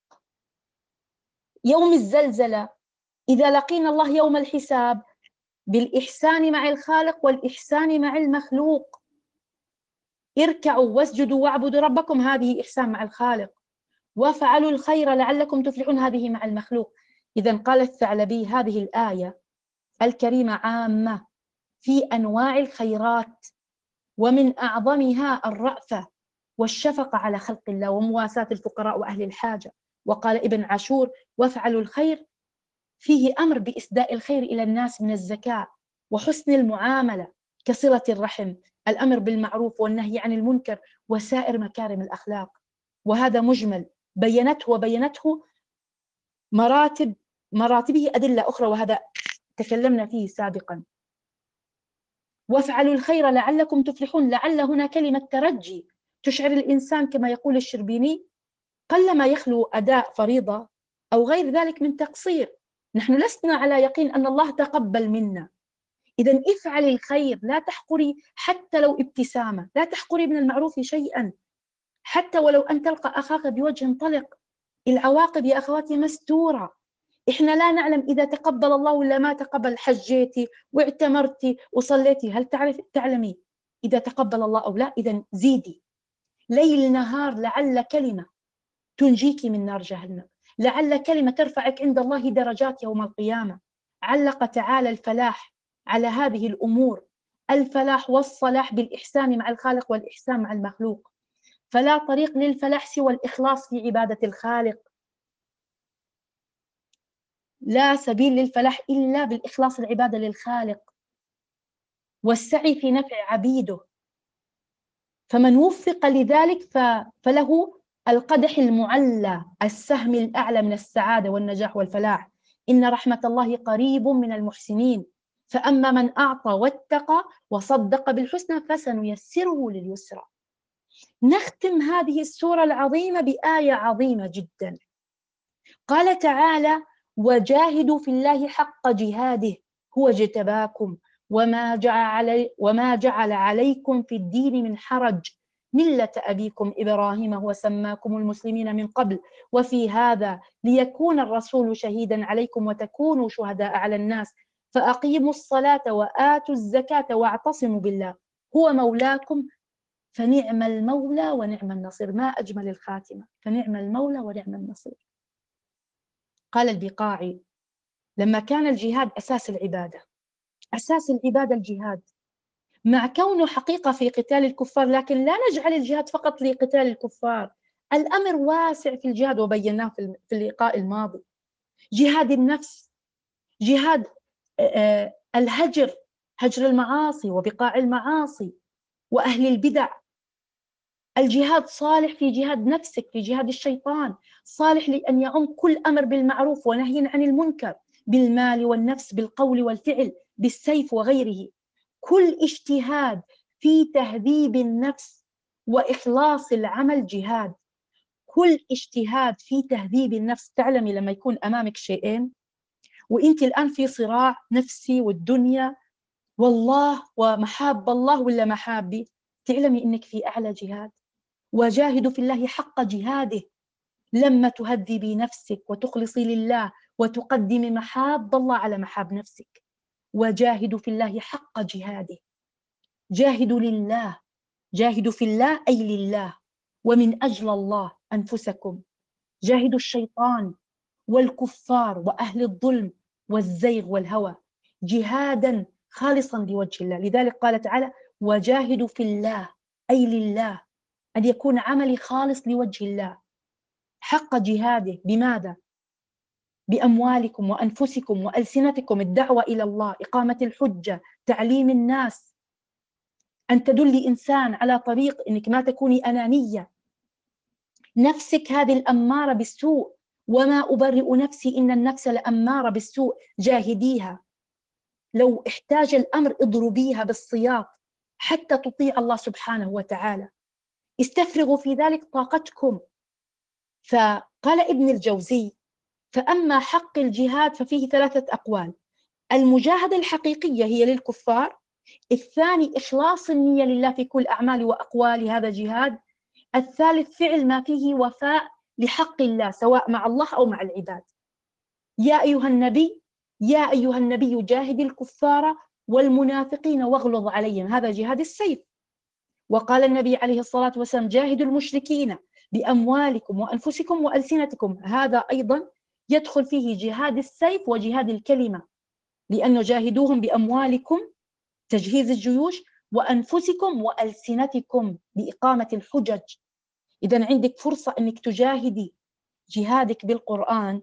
يوم الزلزلة، إذا لقينا الله يوم الحساب، بالإحسان مع الخالق والإحسان مع المخلوق. اركعوا واسجدوا واعبدوا ربكم، هذه إحسان مع الخالق. وافعلوا الخير لعلكم تفلحون، هذه مع المخلوق. إذا قال الثعلبي هذه الآية الكريمة عامة في أنواع الخيرات، ومن أعظمها الرأفة والشفقة على خلق الله ومواساة الفقراء وأهل الحاجة. وقال ابن عاشور وافعلوا الخير فيه أمر بإسداء الخير إلى الناس من الزكاة وحسن المعاملة كصلة الرحم، الأمر بالمعروف والنهي عن المنكر وسائر مكارم الأخلاق. وهذا مجمل بينته وبينته مراتب مراتبه أدلة أخرى، وهذا تكلمنا فيه سابقا. وافعلوا الخير لعلكم تفلحون، لعل هنا كلمة ترجي تشعر الإنسان كما يقول الشربيني قلما يخلو أداء فريضة أو غير ذلك من تقصير. نحن لسنا على يقين أن الله تقبل منا. إذا افعلي الخير، لا تحقري حتى لو ابتسامة، لا تحقري من المعروف شيئا، حتى ولو أن تلقى أخاك بوجه طلق. العواقب يا أخواتي مستورة. إحنا لا نعلم إذا تقبل الله ولا ما تقبل. حجيتي واعتمرتي وصليتي، هل تعرف تعلمي إذا تقبل الله أو لا؟ إذا زيدي ليل نهار، لعل كلمة تنجيك من نار جهنم، لعل كلمة ترفعك عند الله درجات يوم القيامة. علق تعالى الفلاح على هذه الأمور: الفلاح والصلاح بالإحسان مع الخالق والإحسان مع المخلوق. فلا طريق للفلاح سوى الإخلاص في عبادة الخالق، لا سبيل للفلاح إلا بالإخلاص العبادة للخالق والسعي في نفع عبيده. فمن وفق لذلك فله القدح المعلى، السهم الأعلى من السعادة والنجاح والفلاح. إن رحمة الله قريب من المحسنين، فأما من أعطى واتقى وصدق بالحسنى فسنيسره لليسرى. نختم هذه السورة العظيمة بآية عظيمة جدا. قال تعالى: وجاهدوا في الله حق جهاده هو اجتباكم وما جعل, علي وما جعل عليكم في الدين من حرج ملة أبيكم إبراهيم هو سماكم المسلمين من قبل وفي هذا ليكون الرسول شهيدا عليكم وتكونوا شهداء على الناس فأقيموا الصلاة وآتوا الزكاة واعتصموا بالله هو مولاكم فنعم المولى ونعم النصير. ما أجمل الخاتمة، فنعم المولى ونعم النصير. قال البقاعي: لما كان الجهاد أساس العبادة، أساس العبادة الجهاد، مع كونه حقيقة في قتال الكفار، لكن لا نجعل الجهاد فقط لقتال الكفار، الأمر واسع في الجهاد وبيناه في اللقاء الماضي. جهاد النفس، جهاد الهجر، هجر المعاصي وبقاع المعاصي وأهل البدع. الجهاد صالح في جهاد نفسك، في جهاد الشيطان، صالح لأن يعم كل أمر بالمعروف ونهي عن المنكر، بالمال والنفس، بالقول والفعل، بالسيف وغيره. كل اجتهاد في تهذيب النفس وإخلاص العمل جهاد. كل اجتهاد في تهذيب النفس. تعلمي لما يكون أمامك شيئين وإنت الآن في صراع نفسي والدنيا والله ومحاب الله ولا محابي، تعلمي إنك في أعلى جهاد. وجاهدوا في الله حق جهاده. لما تهذبي نفسك وتخلصي لله وتقدمي محاب الله على محاب نفسك. وجاهدوا في الله حق جهاده. جاهدوا لله، جاهدوا في الله أي لله ومن أجل الله أنفسكم. جاهدوا الشيطان والكفار وأهل الظلم والزيغ والهوى جهادا خالصا بوجه الله. لذلك قال تعالى: وجاهدوا في الله أي لله، أن يكون عملي خالص لوجه الله حق جهاده. بماذا؟ بأموالكم وأنفسكم وألسنتكم، الدعوة إلى الله، إقامة الحجة، تعليم الناس، أن تدلي إنسان على طريق، إنك ما تكوني أنانية. نفسك هذه الأمارة بالسوء، وما أبرئ نفسي إن النفس لأمارة بالسوء، جاهديها. لو احتاج الأمر اضربيها بالسياط حتى تطيع الله سبحانه وتعالى. استفرغوا في ذلك طاقتكم. فقال ابن الجوزي: فأما حق الجهاد ففيه ثلاثة أقوال. المجاهدة الحقيقية هي للكفار. الثاني إخلاص النية لله في كل أعمال وأقوال، هذا جهاد. الثالث فعل ما فيه وفاء لحق الله سواء مع الله أو مع العباد. يا أيها النبي يا أيها النبي جاهد الكفار والمنافقين واغلظ عليهم، هذا جهاد السيف. وقال النبي عليه الصلاة والسلام: جاهدوا المشركين بأموالكم وأنفسكم وألسنتكم، هذا أيضا يدخل فيه جهاد السيف وجهاد الكلمة، لأنه جاهدوهم بأموالكم تجهيز الجيوش، وأنفسكم وألسنتكم بإقامة الحجج. إذا عندك فرصة أنك تجاهدي جهادك بالقرآن،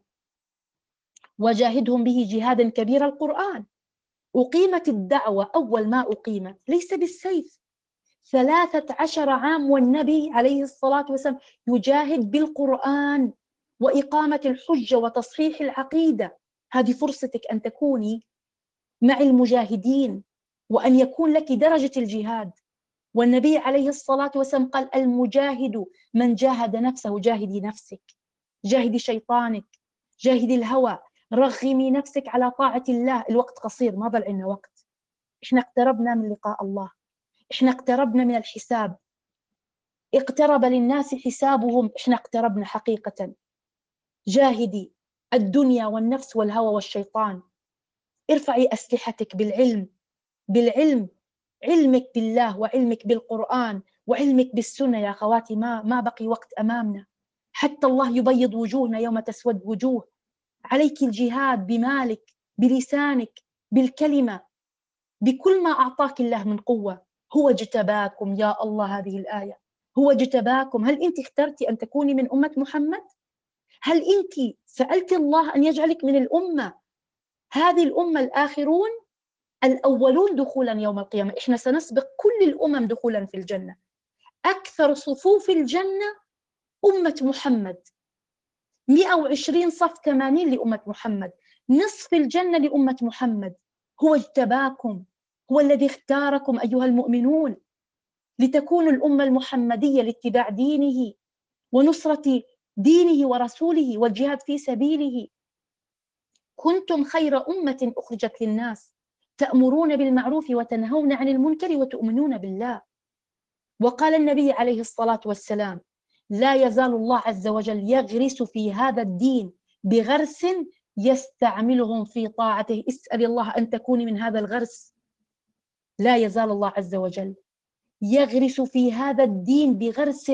وجاهدهم به جهادا كبيرا. القرآن أقيمت الدعوة، أول ما أقيمت ليس بالسيف، ثلاثة عشر عام والنبي عليه الصلاة والسلام يجاهد بالقرآن وإقامة الحجة وتصحيح العقيدة. هذه فرصتك أن تكوني مع المجاهدين وأن يكون لك درجة الجهاد. والنبي عليه الصلاة والسلام قال: المجاهد من جاهد نفسه. جاهدي نفسك، جاهدي شيطانك، جاهدي الهوى، رغمي نفسك على طاعة الله. الوقت قصير، ما ضل عنا وقت. إحنا اقتربنا من لقاء الله، إحنا اقتربنا من الحساب، اقترب للناس حسابهم، إحنا اقتربنا حقيقة. جاهدي الدنيا والنفس والهوى والشيطان. ارفعي أسلحتك بالعلم، بالعلم، علمك بالله وعلمك بالقرآن وعلمك بالسنة. يا أخواتي، ما ما بقي وقت أمامنا حتى الله يبيض وجوهنا يوم تسود وجوه. عليك الجهاد بمالك، بلسانك، بالكلمة، بكل ما أعطاك الله من قوة. هو اجتباكم، يا الله هذه الآية، هو اجتباكم. هل أنت اخترتي أن تكوني من أمة محمد؟ هل أنت سألت الله أن يجعلك من الأمة، هذه الأمة الآخرون الأولون دخولا يوم القيامة؟ إحنا سنسبق كل الأمم دخولا في الجنة. أكثر صفوف الجنة أمة محمد، مئة وعشرين صف، ثمانين لأمة محمد، نصف الجنة لأمة محمد. هو اجتباكم، هو الذي اختاركم أيها المؤمنون. لتكون الأمة المحمدية لاتباع دينه ونصرة دينه ورسوله والجهاد في سبيله. كنتم خير أمة أخرجت للناس تأمرون بالمعروف وتنهون عن المنكر وتؤمنون بالله. وقال النبي عليه الصلاة والسلام: لا يزال الله عز وجل يغرس في هذا الدين بغرس يستعملهم في طاعته. اسأل الله أن تكوني من هذا الغرس. لا يزال الله عز وجل يغرس في هذا الدين بغرس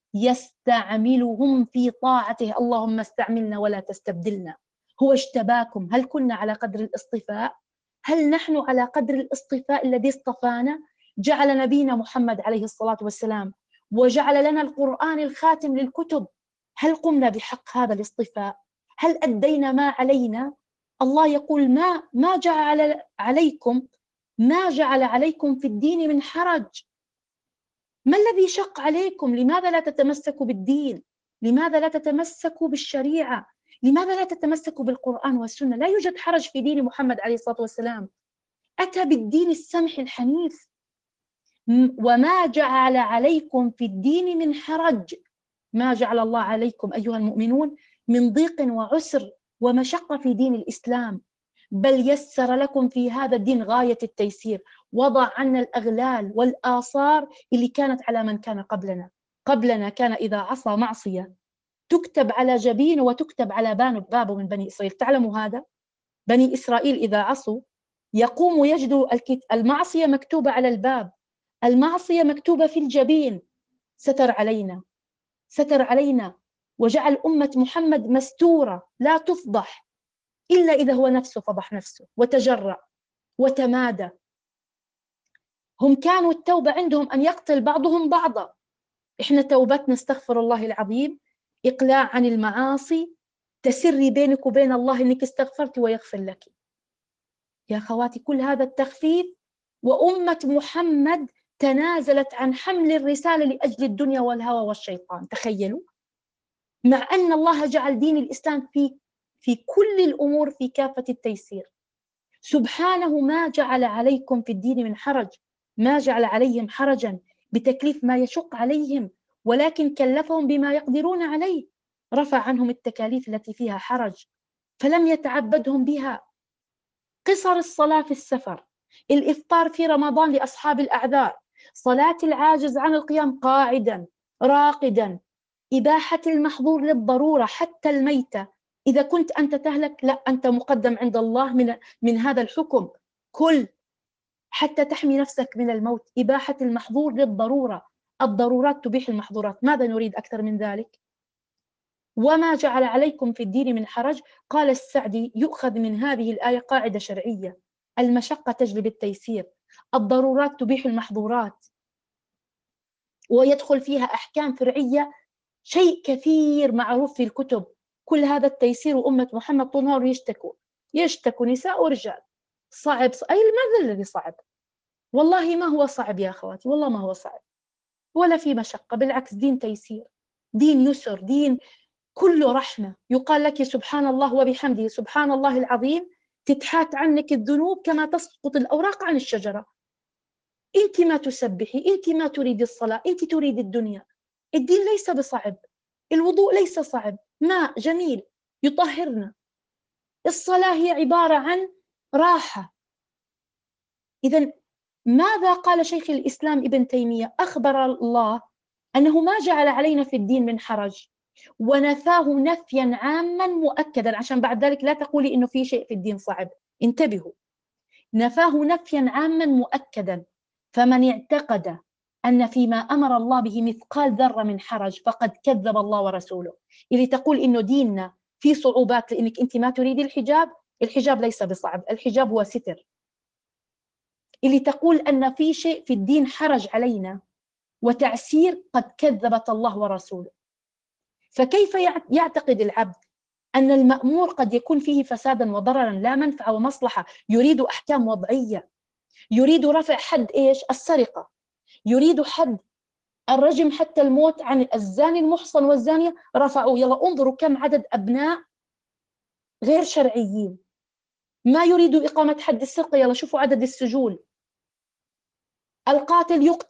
يستعملهم في طاعته. اللهم استعملنا ولا تستبدلنا. هو اجتباكم. هل كنا على قدر الاصطفاء؟ هل نحن على قدر الاصطفاء الذي اصطفانا؟ جعل نبينا محمد عليه الصلاة والسلام وجعل لنا القرآن الخاتم للكتب. هل قمنا بحق هذا الاصطفاء؟ هل أدينا ما علينا؟ الله يقول: ما ما جعل عليكم ما جعل عليكم في الدين من حرج. ما الذي شق عليكم؟ لماذا لا تتمسكوا بالدين؟ لماذا لا تتمسكوا بالشريعة؟ لماذا لا تتمسكوا بالقرآن والسنة؟ لا يوجد حرج في دين محمد عليه الصلاة والسلام. أتى بالدين السمح الحنيف. وما جعل عليكم في الدين من حرج. ما جعل الله عليكم أيها المؤمنون من ضيق وعسر ومشقة في دين الإسلام، بل يسر لكم في هذا الدين غاية التيسير. وضع عنا الأغلال والآثار اللي كانت على من كان قبلنا. قبلنا كان إذا عصى معصية تكتب على جبينه وتكتب على بابه من بني إسرائيل. تعلموا هذا؟ بني إسرائيل إذا عصوا يقوم ويجد المعصية مكتوبة على الباب، المعصية مكتوبة في الجبين. ستر علينا، ستر علينا وجعل أمة محمد مستورة لا تفضح إلا إذا هو نفسه فضح نفسه وتجرأ وتمادى. هم كانوا التوبة عندهم أن يقتل بعضهم بعضا. إحنا توبتنا استغفر الله العظيم، إقلاع عن المعاصي، تسري بينك وبين الله إنك استغفرت ويغفر لك. يا خواتي، كل هذا التخفيف وأمة محمد تنازلت عن حمل الرسالة لأجل الدنيا والهوى والشيطان. تخيلوا، مع أن الله جعل دين الإسلام في في كل الأمور في كافة التيسير. سبحانه ما جعل عليكم في الدين من حرج، ما جعل عليهم حرجا بتكليف ما يشق عليهم، ولكن كلفهم بما يقدرون عليه. رفع عنهم التكاليف التي فيها حرج فلم يتعبدهم بها. قصر الصلاة في السفر، الإفطار في رمضان لأصحاب الأعذار، صلاة العاجز عن القيام قاعدا راقدا، إباحة المحظور للضرورة حتى الميتة. إذا كنت أنت تهلك، لا، أنت مقدم عند الله من, من هذا الحكم. كل حتى تحمي نفسك من الموت. إباحة المحظور للضرورة، الضرورات تبيح المحظورات. ماذا نريد أكثر من ذلك؟ وما جعل عليكم في الدين من حرج. قال السعدي: يؤخذ من هذه الآية قاعدة شرعية: المشقة تجلب التيسير، الضرورات تبيح المحظورات. ويدخل فيها أحكام فرعية، شيء كثير معروف في الكتب. كل هذا التيسير وأمة محمد طول النهار يشتكوا يشتكوا نساء ورجال. صعب. أي ماذا الذي صعب؟ والله ما هو صعب يا أخواتي، والله ما هو صعب ولا في مشقة. بالعكس، دين تيسير، دين يسر، دين كله رحمة. يقال لك سبحان الله وبحمده سبحان الله العظيم، تتحات عنك الذنوب كما تسقط الأوراق عن الشجرة. أنت ما تسبحي، أنت ما تريد الصلاة، أنت تريد الدنيا. الدين ليس بصعب، الوضوء ليس صعب، ماء جميل يطهرنا. الصلاة هي عبارة عن راحة. إذن ماذا قال شيخ الإسلام ابن تيمية؟ أخبر الله أنه ما جعل علينا في الدين من حرج، ونفاه نفيا عاما مؤكدا، عشان بعد ذلك لا تقولي إنه في شيء في الدين صعب. انتبهوا، نفاه نفيا عاما مؤكدا. فمن اعتقد أن فيما أمر الله به مثقال ذرة من حرج فقد كذب الله ورسوله. اللي تقول إنه ديننا في صعوبات لأنك أنت ما تريدي الحجاب، الحجاب ليس بصعب، الحجاب هو ستر. اللي تقول أن في شيء في الدين حرج علينا وتعسير، قد كذبت الله ورسوله. فكيف يعتقد العبد أن المأمور قد يكون فيه فسادا وضررا لا منفعة ومصلحة؟ يريد أحكام وضعية، يريد رفع حد إيش؟ السرقة، يريد حد الرجم حتى الموت عن الزاني المحصن والزانية، رفعوا. يلا انظروا كم عدد أبناء غير شرعيين. ما يريدوا إقامة حد السرقة، يلا شوفوا عدد السجون. القاتل يقتل،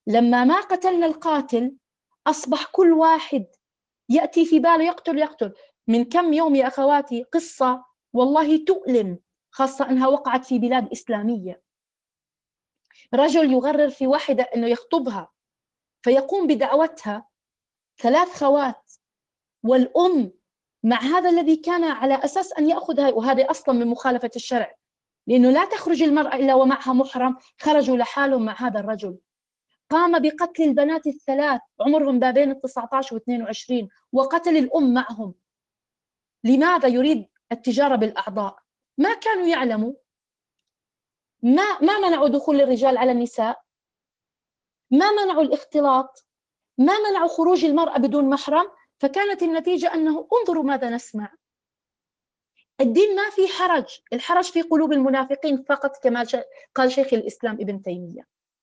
لما ما قتلنا القاتل أصبح كل واحد يأتي في باله يقتل يقتل. من كم يوم يا أخواتي قصة والله تؤلم، خاصة أنها وقعت في بلاد إسلامية. رجل يغرر في واحدة أنه يخطبها، فيقوم بدعوتها ثلاث خوات والأم مع هذا الذي كان على أساس أن يأخذها، وهذا أصلا من مخالفة الشرع، لأنه لا تخرج المرأة إلا ومعها محرم. خرجوا لحالهم مع هذا الرجل، قام بقتل البنات الثلاث عمرهم ما بين التسعة عشر واثنين وعشرين، وقتل الأم معهم. لماذا؟ يريد التجارة بالأعضاء. ما كانوا يعلموا، ما ما منعوا دخول الرجال على النساء، ما منعوا الاختلاط، ما منعوا خروج المرأة بدون محرم. فكانت النتيجة أنه انظروا ماذا نسمع. الدين ما في حرج، الحرج في قلوب المنافقين فقط، كما قال شيخ الإسلام ابن تيمية.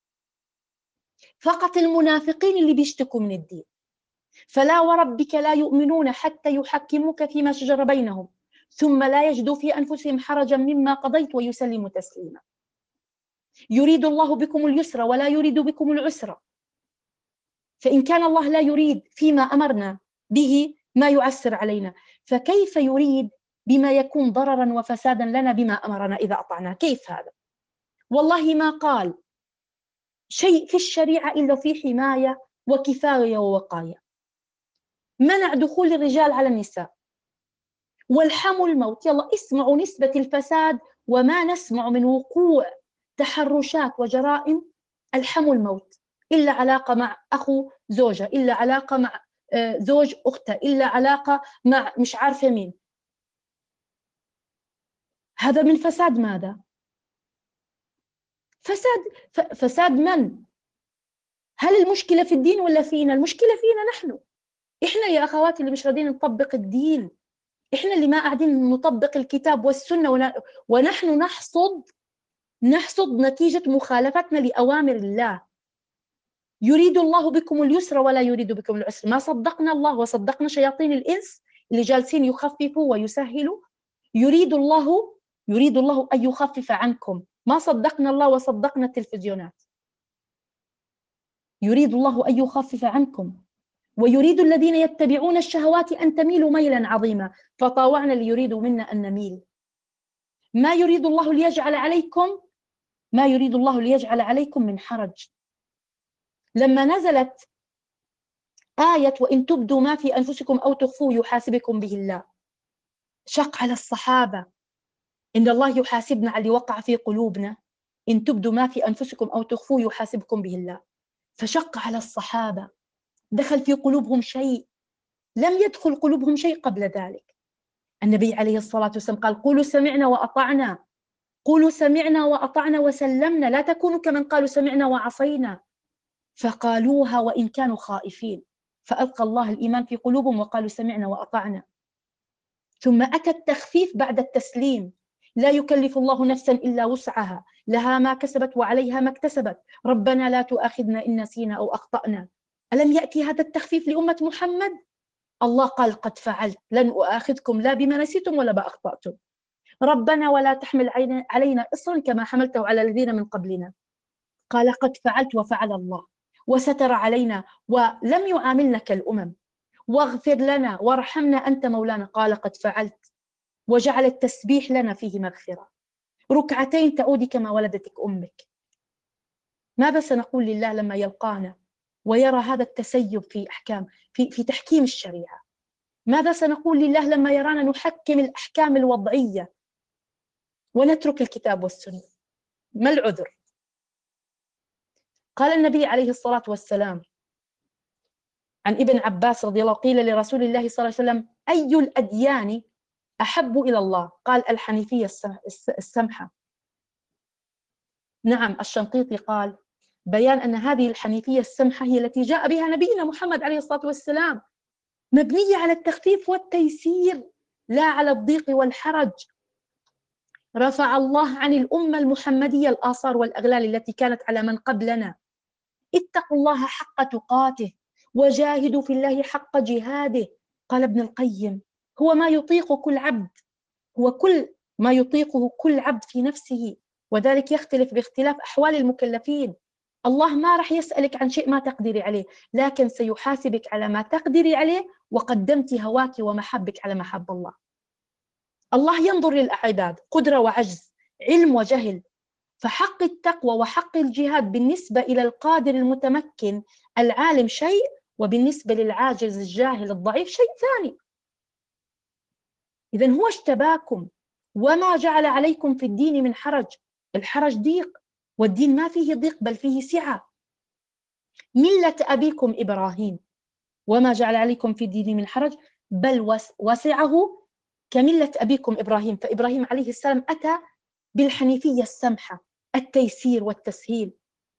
فقط المنافقين اللي بيشتكوا من الدين. فلا وربك لا يؤمنون حتى يحكموك فيما شجر بينهم ثم لا يجدوا في أنفسهم حرجا مما قضيت ويسلموا تسليما. يريد الله بكم اليسر ولا يريد بكم العسر. فإن كان الله لا يريد فيما أمرنا به ما يعسر علينا، فكيف يريد بما يكون ضررا وفسادا لنا بما أمرنا إذا أطعناه؟ كيف هذا؟ والله ما قال شيء في الشريعة إلا في حماية وكفاية ووقاية. منع دخول الرجال على النساء، والحم الموت. يلا اسمعوا نسبة الفساد وما نسمع من وقوع تحرشات وجرائم الحم الموت، إلا علاقة مع أخو زوجة، إلا علاقة مع زوج أختها، إلا علاقة مع مش عارفة مين. هذا من فساد ماذا؟ فساد فساد من؟ هل المشكلة في الدين ولا فينا؟ المشكلة فينا نحن. إحنا يا أخواتي اللي مش راضيين نطبق الدين، إحنا اللي ما قاعدين نطبق الكتاب والسنة، ونحن نحصد نحصد نتيجة مخالفتنا لأوامر الله. يريد الله بكم اليسر ولا يريد بكم العسر. ما صدقنا الله وصدقنا شياطين الإنس اللي جالسين يخففوا ويسهلوا. يريد الله يريد الله أن يخفف عنكم. ما صدقنا الله وصدقنا التلفزيونات. يريد الله أن يخفف عنكم، ويريد الذين يتبعون الشهوات أن تميلوا ميلا عظيما، فطاوعنا اللي يريدوا منا أن نميل. ما يريد الله ليجعل عليكم ما يريد الله ليجعل عليكم من حرج. لما نزلت آية وإن تبدوا ما في أنفسكم أو تخفوه يحاسبكم به الله، شق على الصحابة إن الله يحاسبنا على اللي وقع في قلوبنا. إن تبدوا ما في أنفسكم أو تخفوه يحاسبكم به الله. فشق على الصحابة، دخل في قلوبهم شيء لم يدخل قلوبهم شيء قبل ذلك. النبي عليه الصلاة والسلام قال قولوا سمعنا وأطعنا، قولوا سمعنا وأطعنا وسلمنا، لا تكونوا كمن قالوا سمعنا وعصينا. فقالوها وإن كانوا خائفين، فألقى الله الإيمان في قلوبهم وقالوا سمعنا وأطعنا. ثم أتى التخفيف بعد التسليم. لا يكلف الله نفسا إلا وسعها، لها ما كسبت وعليها ما اكتسبت، ربنا لا تؤاخذنا إن نسينا أو أخطأنا. ألم يأتي هذا التخفيف لأمة محمد؟ الله قال قد فعلت، لن أؤاخذكم لا بما نسيتم ولا ما أخطأتم. ربنا ولا تحمل علينا إصرا كما حملته على الذين من قبلنا. قال قد فعلت وفعل الله وستر علينا ولم يعاملنا كالأمم. واغفر لنا وارحمنا أنت مولانا. قال قد فعلت وجعل التسبيح لنا فيه مغفرة. ركعتين تعودي كما ولدتك أمك. ماذا سنقول لله لما يلقانا ويرى هذا التسيب في أحكام في, في تحكيم الشريعة؟ ماذا سنقول لله لما يرانا نحكم الأحكام الوضعية ونترك الكتاب والسنة؟ ما العذر؟ قال النبي عليه الصلاة والسلام عن ابن عباس رضي الله، قيل لرسول الله صلى الله عليه وسلم أي الأديان أحب إلى الله؟ قال الحنيفية السمحة. نعم، الشنقيطي قال بيان أن هذه الحنيفية السمحة هي التي جاء بها نبينا محمد عليه الصلاة والسلام، مبنية على التخفيف والتيسير لا على الضيق والحرج. رفع الله عن الأمة المحمدية الآثار والأغلال التي كانت على من قبلنا. اتقوا الله حق تقاته وجاهدوا في الله حق جهاده. قال ابن القيم هو ما يطيق كل عبد، هو كل ما يطيقه كل عبد في نفسه، وذلك يختلف باختلاف أحوال المكلفين. الله ما راح يسألك عن شيء ما تقدري عليه، لكن سيحاسبك على ما تقدري عليه وقدمت هواك ومحبك على محب الله. الله ينظر للعباد قدرة وعجز، علم وجهل، فحق التقوى وحق الجهاد بالنسبة إلى القادر المتمكن العالم شيء، وبالنسبة للعاجز الجاهل الضعيف شيء ثاني. إذن هو اجتباكم وما جعل عليكم في الدين من حرج. الحرج ضيق، والدين ما فيه ضيق بل فيه سعة. ملة أبيكم إبراهيم وما جعل عليكم في الدين من حرج بل وسعه كملة أبيكم إبراهيم. فإبراهيم عليه السلام أتى بالحنيفية السمحة، التيسير والتسهيل.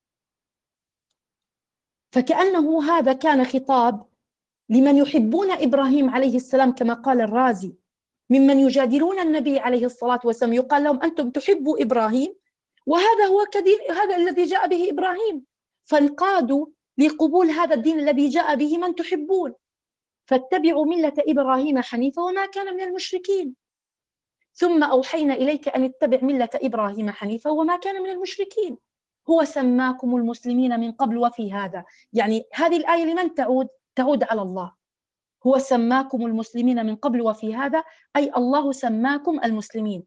فكأنه هذا كان خطاب لمن يحبون إبراهيم عليه السلام، كما قال الرازي: ممن يجادلون النبي عليه الصلاة والسلام يقال لهم أنتم تحبوا إبراهيم، وهذا هو كدين هذا الذي جاء به إبراهيم، فانقادوا لقبول هذا الدين الذي جاء به من تحبون، فاتبعوا ملة إبراهيم حنيفا وما كان من المشركين، ثم أوحينا إليك أن اتبع ملة إبراهيم حنيفا وما كان من المشركين. هو سماكم المسلمين من قبل وفي هذا. يعني هذه الآية لمن تعود؟ تعود على الله. هو سماكم المسلمين من قبل وفي هذا، أي الله سماكم المسلمين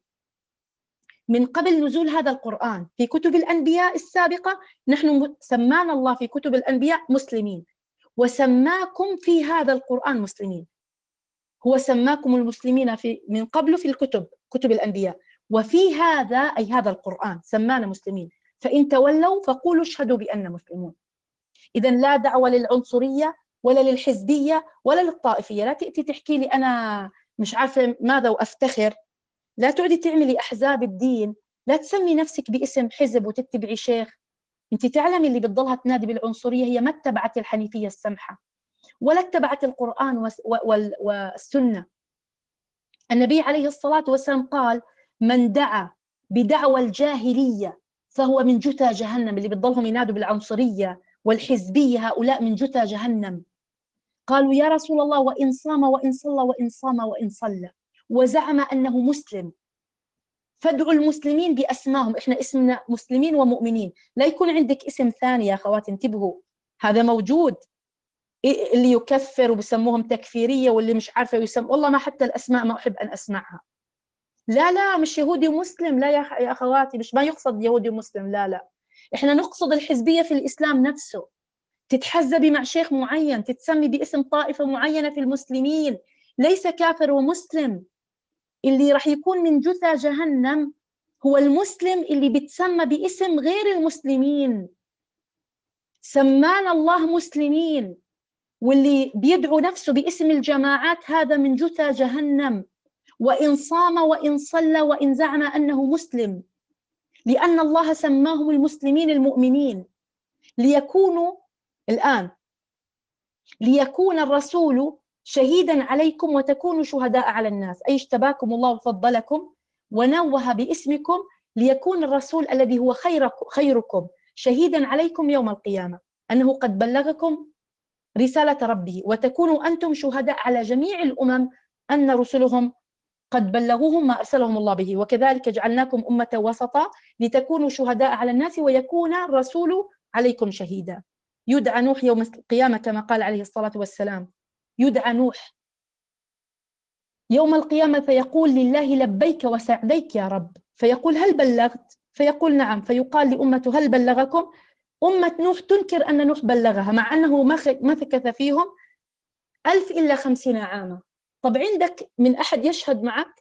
من قبل نزول هذا القرآن. في كتب الأنبياء السابقة نحن سمانا الله في كتب الأنبياء مسلمين، وسماكم في هذا القرآن مسلمين. هو سماكم المسلمين في من قبل في الكتب كتب الأنبياء، وفي هذا أي هذا القرآن سمانا مسلمين، فإن تولوا فقولوا اشهدوا بأننا مسلمون. إذن لا دعوة للعنصرية ولا للحزبية ولا للطائفية. لا تأتي تحكي لي أنا مش عارفة ماذا وأفتخر. لا تقعدي تعملي أحزاب الدين، لا تسمي نفسك باسم حزب وتتبعي شيخ. أنت تعلمي اللي بتضلها تنادي بالعنصرية هي ما اتبعت الحنيفية السمحة ولا اتبعت القرآن والسنة. النبي عليه الصلاة والسلام قال: من دعا بدعوى الجاهلية فهو من جثى جهنم. اللي بتضلهم ينادوا بالعنصرية والحزبية هؤلاء من جثى جهنم. قالوا: يا رسول الله وإن صام وإن صلى وإن صام وإن صلى وزعم أنه مسلم. فادعوا المسلمين بأسمائهم، إحنا اسمنا مسلمين ومؤمنين، لا يكون عندك اسم ثاني. يا أخوات انتبهوا، هذا موجود. اللي يكفر وبسموهم تكفيرية، واللي مش عارفة يسمى، والله ما حتى الأسماء ما أحب أن أسمعها. لا لا مش يهودي ومسلم، لا يا أخواتي، مش ما يقصد يهودي ومسلم، لا لا. إحنا نقصد الحزبية في الإسلام نفسه، تتحزبي مع شيخ معين، تتسمي باسم طائفة معينة في المسلمين، ليس كافر ومسلم. اللي راح يكون من جثى جهنم هو المسلم اللي بتسمى باسم غير المسلمين. سمانا الله مسلمين، واللي بيدعو نفسه باسم الجماعات هذا من جثى جهنم. وإن صام وإن صلى وإن زعم أنه مسلم، لأن الله سماهم المسلمين المؤمنين ليكونوا الآن ليكون الرسول شهيدا عليكم وتكونوا شهداء على الناس، أي اجتباكم الله وفضلكم ونوه باسمكم ليكون الرسول الذي هو خيركم, خيركم شهيدا عليكم يوم القيامة أنه قد بلغكم رسالة ربه، وتكونوا أنتم شهداء على جميع الأمم أن رسلهم قد بلغوهم ما أرسلهم الله به. وكذلك جعلناكم أمة وسطا لتكونوا شهداء على الناس ويكون الرسول عليكم شهيدا. يدعى نوح يوم القيامة كما قال عليه الصلاة والسلام، يدعى نوح يوم القيامة فيقول لله لبيك وسعديك يا رب، فيقول هل بلغت؟ فيقول نعم، فيقال لأمته هل بلغكم؟ أمة نوح تنكر أن نوح بلغها مع أنه مكث فيهم ألف إلا خمسين عاما. طب عندك من أحد يشهد معك؟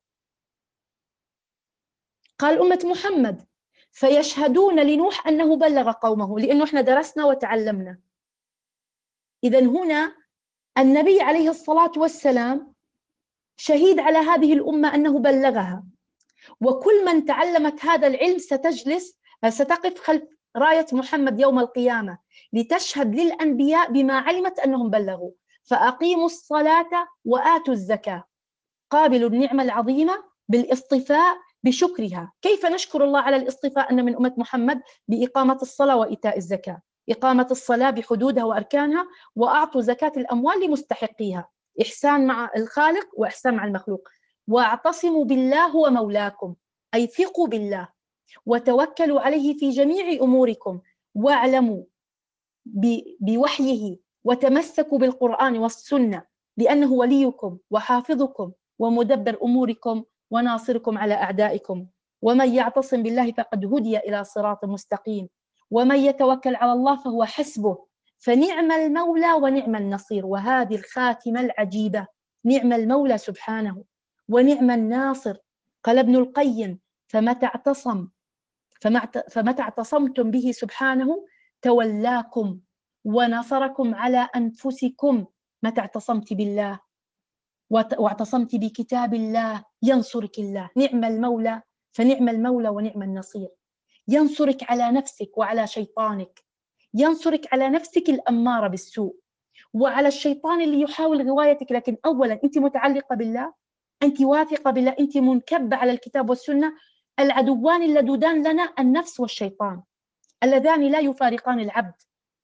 قال أمة محمد، فيشهدون لنوح أنه بلغ قومه، لأنه إحنا درسنا وتعلمنا. إذن هنا النبي عليه الصلاة والسلام شهيد على هذه الأمة أنه بلغها، وكل من تعلمت هذا العلم ستجلس ستقف خلف راية محمد يوم القيامة لتشهد للأنبياء بما علمت أنهم بلغوا. فأقيموا الصلاة وآتوا الزكاة، قابلوا النعمة العظيمة بالاصطفاء بشكرها. كيف نشكر الله على الاصطفاء أن من أمة محمد؟ بإقامة الصلاة وإيتاء الزكاة. إقامة الصلاة بحدودها وأركانها، وأعطوا زكاة الأموال لمستحقيها، إحسان مع الخالق وإحسان مع المخلوق. واعتصموا بالله هو مولاكم، أي ثقوا بالله وتوكلوا عليه في جميع أموركم واعلموا بوحيه وتمسكوا بالقرآن والسنة، لأنه وليكم وحافظكم ومدبر أموركم وناصركم على أعدائكم. ومن يعتصم بالله فقد هدي إلى صراط مستقيم، ومن يتوكل على الله فهو حسبه، فنعم المولى ونعم النصير. وهذه الخاتمة العجيبة، نعم المولى سبحانه ونعم الناصر. قال ابن القيم: فمتى اعتصم فمتى اعتصمتم به سبحانه تولاكم ونصركم على أنفسكم. متى اعتصمت بالله واعتصمت بكتاب الله ينصرك الله. نعم المولى، فنعم المولى ونعم النصير. ينصرك على نفسك وعلى شيطانك، ينصرك على نفسك الأمارة بالسوء وعلى الشيطان اللي يحاول غوايتك. لكن أولا أنت متعلقة بالله، أنت واثقة بالله، أنت منكبة على الكتاب والسنة. العدوان اللدودان لنا النفس والشيطان، اللذان لا يفارقان العبد،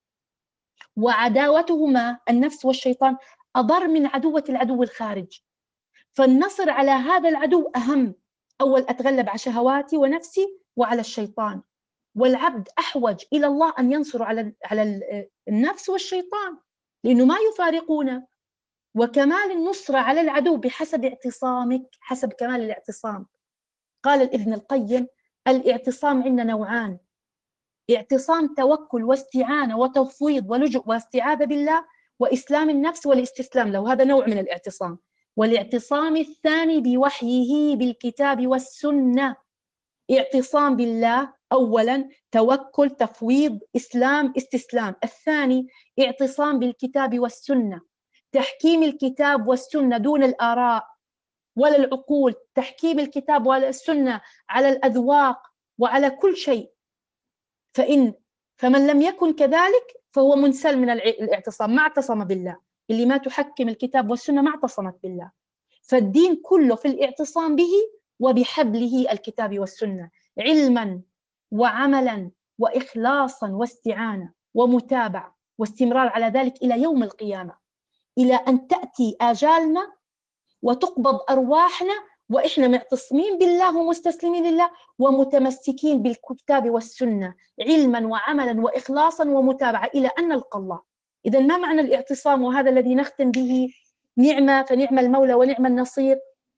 وعداوتهما النفس والشيطان أضر من عدوة العدو الخارج. فالنصر على هذا العدو أهم. أول أتغلب على شهواتي ونفسي وعلى الشيطان، والعبد أحوج إلى الله أن ينصر على على النفس والشيطان لأنه ما يفارقونه. وكمال النصرة على العدو بحسب اعتصامك، حسب كمال الاعتصام. قال ابن القيم: الاعتصام عندنا نوعان: اعتصام توكل واستعانة وتفويض ولجوء واستعاذة بالله، وإسلام النفس والاستسلام له، هذا نوع من الاعتصام. والاعتصام الثاني بوحيه بالكتاب والسنة. اعتصام بالله أولا توكل تفويض إسلام استسلام. الثاني اعتصام بالكتاب والسنة، تحكيم الكتاب والسنة دون الآراء ولا العقول، تحكيم الكتاب والسنة على الأذواق وعلى كل شيء. فإن فمن لم يكن كذلك فهو منسل من الاعتصام، ما اعتصم بالله. اللي ما تحكم الكتاب والسنة ما اعتصمت بالله. فالدين كله في الاعتصام به وبحبله الكتاب والسنة، علما وعملا وإخلاصا واستعانة ومتابعة واستمرار على ذلك إلى يوم القيامة، إلى أن تأتي آجالنا وتقبض أرواحنا وإحنا معتصمين بالله ومستسلمين لله ومتمسكين بالكتاب والسنة، علما وعملا وإخلاصا ومتابعة إلى أن نلقى الله. إذا ما معنى الاعتصام؟ وهذا الذي نختم به: نعمة، فنعم المولى ونعم النصير.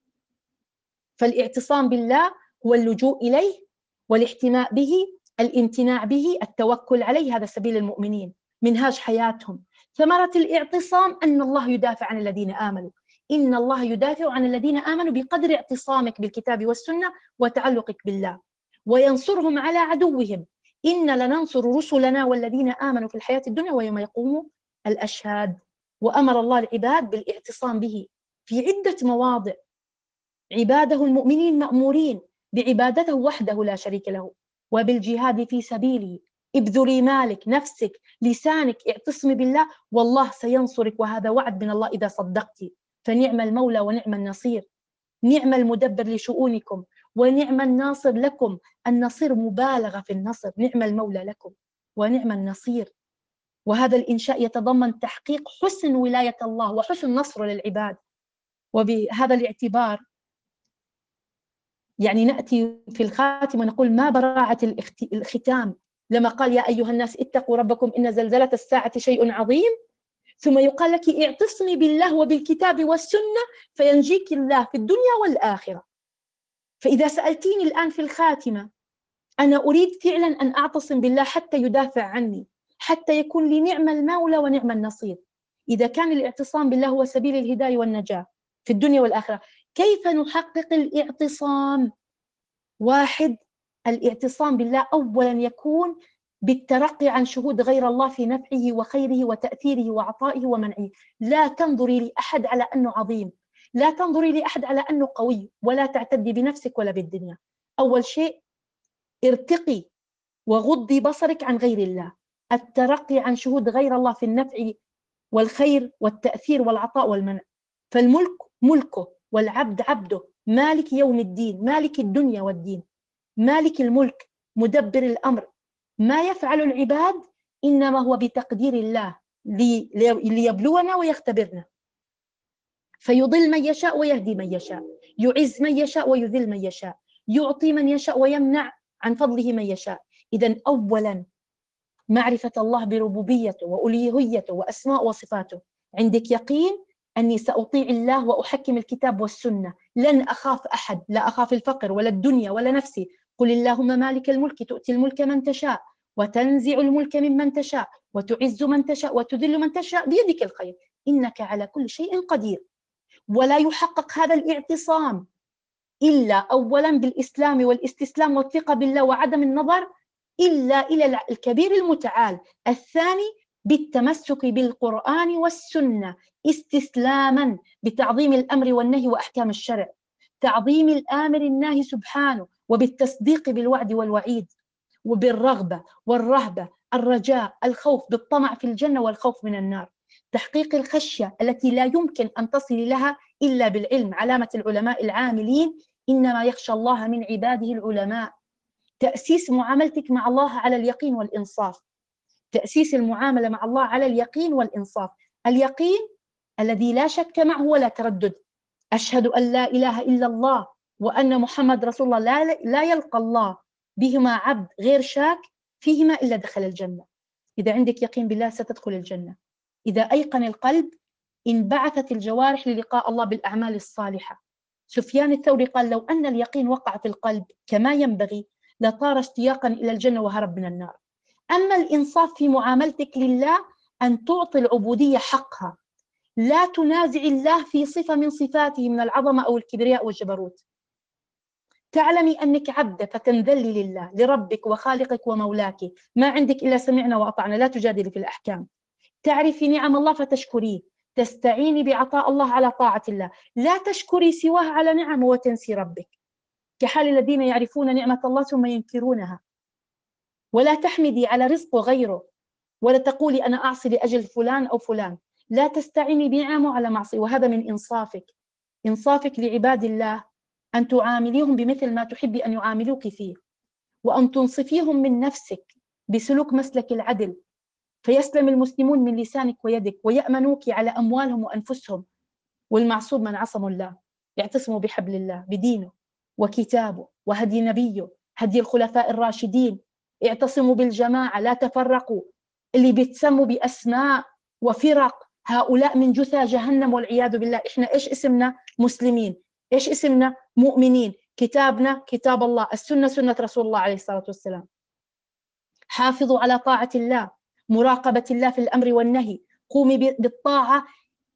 فالاعتصام بالله هو اللجوء إليه والاحتماء به، الامتناع به، التوكل عليه، هذا سبيل المؤمنين، منهاج حياتهم. ثمرة الاعتصام أن الله يدافع عن الذين آمنوا. إن الله يدافع عن الذين آمنوا بقدر اعتصامك بالكتاب والسنة وتعلقك بالله، وينصرهم على عدوهم. إن لننصر رسلنا والذين آمنوا في الحياة الدنيا ويوم يقوم الأشهاد. وأمر الله العباد بالاعتصام به في عدة مواضع. عباده المؤمنين مأمورين بعبادته وحده لا شريك له، وبالجهاد في سبيله. ابذلي مالك، نفسك، لسانك، اعتصمي بالله والله سينصرك، وهذا وعد من الله إذا صدقتي. فنعم المولى ونعم النصير. نعم المدبر لشؤونكم ونعم الناصر لكم. النصير مبالغة في النصر. نعم المولى لكم ونعم النصير. وهذا الإنشاء يتضمن تحقيق حسن ولاية الله وحسن نصره للعباد. وبهذا الاعتبار يعني نأتي في الخاتمة نقول: ما براعة الختام لما قال: يا أيها الناس اتقوا ربكم إن زلزلة الساعة شيء عظيم. ثم يقال لك: اعتصمي بالله وبالكتاب والسنة فينجيك الله في الدنيا والآخرة. فإذا سألتيني الآن في الخاتمة، أنا أريد فعلا أن أعتصم بالله حتى يدافع عني، حتى يكون لي نعم المولى ونعم النصير. إذا كان الاعتصام بالله هو سبيل الهداية والنجاة في الدنيا والآخرة، كيف نحقق الاعتصام؟ واحد، الاعتصام بالله أولا يكون بالترقي عن شهود غير الله في نفعه وخيره وتأثيره وعطائه ومنعه. لا تنظري لأحد على أنه عظيم، لا تنظري لأحد على أنه قوي، ولا تعتدي بنفسك ولا بالدنيا. أول شيء ارتقي وغضي بصرك عن غير الله. الترقي عن شهود غير الله في النفع والخير والتأثير والعطاء والمنع. فالملك ملكه والعبد عبده، مالك يوم الدين، مالك الدنيا والدين، مالك الملك، مدبر الأمر. ما يفعل العباد إنما هو بتقدير الله ليبلونا ويختبرنا. فيضل من يشاء ويهدي من يشاء، يعز من يشاء ويذل من يشاء، يعطي من يشاء ويمنع عن فضله من يشاء. إذن أولا معرفة الله بربوبيته وألوهيته وأسماء وصفاته. عندك يقين أني سأطيع الله وأحكم الكتاب والسنة، لن أخاف أحد، لا أخاف الفقر ولا الدنيا ولا نفسي. قل اللهم مالك الملك تؤتي الملك من تشاء وتنزع الملك ممن تشاء وتعز من تشاء وتذل من تشاء بيدك الخير إنك على كل شيء قدير. ولا يحقق هذا الاعتصام إلا أولا بالإسلام والاستسلام والثقة بالله وعدم النظر إلا إلى الكبير المتعال. الثاني بالتمسك بالقرآن والسنة استسلاما بتعظيم الأمر والنهي وأحكام الشرع، تعظيم الآمر الناهي سبحانه، وبالتصديق بالوعد والوعيد، وبالرغبة والرهبة، الرجاء، الخوف، بالطمع في الجنة والخوف من النار، تحقيق الخشية التي لا يمكن أن تصل لها إلا بالعلم، علامة العلماء العاملين إنما يخشى الله من عباده العلماء. تأسيس معاملتك مع الله على اليقين والإنصاف، تأسيس المعاملة مع الله على اليقين والإنصاف. اليقين الذي لا شك معه ولا تردد، أشهد أن لا إله إلا الله وأن محمد رسول الله، لا, لا يلقى الله بهما عبد غير شاك فيهما إلا دخل الجنة. إذا عندك يقين بالله ستدخل الجنة. إذا أيقن القلب انبعثت الجوارح للقاء الله بالأعمال الصالحة. سفيان الثوري قال لو أن اليقين وقع في القلب كما ينبغي لطار اشتياقا إلى الجنة وهرب من النار. أما الإنصاف في معاملتك لله أن تعطي العبودية حقها، لا تنازع الله في صفة من صفاته من العظمة أو الكبرياء والجبروت. تعلمي أنك عبدة فتنذلي لله لربك وخالقك ومولاك، ما عندك إلا سمعنا وأطعنا، لا تجادلي في الأحكام. تعرفي نعم الله فتشكريه، تستعيني بعطاء الله على طاعة الله، لا تشكري سواه على نعمه وتنسي ربك، كحال الذين يعرفون نعمة الله ثم ينكرونها. ولا تحمدي على رزق غيره، ولا تقولي أنا أعصي لأجل فلان أو فلان، لا تستعيني بنعمه على معصية. وهذا من إنصافك. إنصافك لعباد الله أن تعامليهم بمثل ما تحبي أن يعاملوك فيه، وأن تنصفيهم من نفسك بسلوك مسلك العدل، فيسلم المسلمون من لسانك ويدك ويأمنوك على أموالهم وأنفسهم. والمعصوم من عصم الله، يعتصموا بحبل الله بدينه وكتابه وهدي نبيه، هدي الخلفاء الراشدين. اعتصموا بالجماعة، لا تفرقوا. اللي بيتسموا بأسماء وفرق هؤلاء من جثى جهنم والعياذ بالله. إحنا إيش اسمنا؟ مسلمين. إيش اسمنا؟ مؤمنين. كتابنا كتاب الله، السنة سنة رسول الله عليه الصلاة والسلام. حافظوا على طاعة الله، مراقبة الله في الأمر والنهي، قومي بالطاعة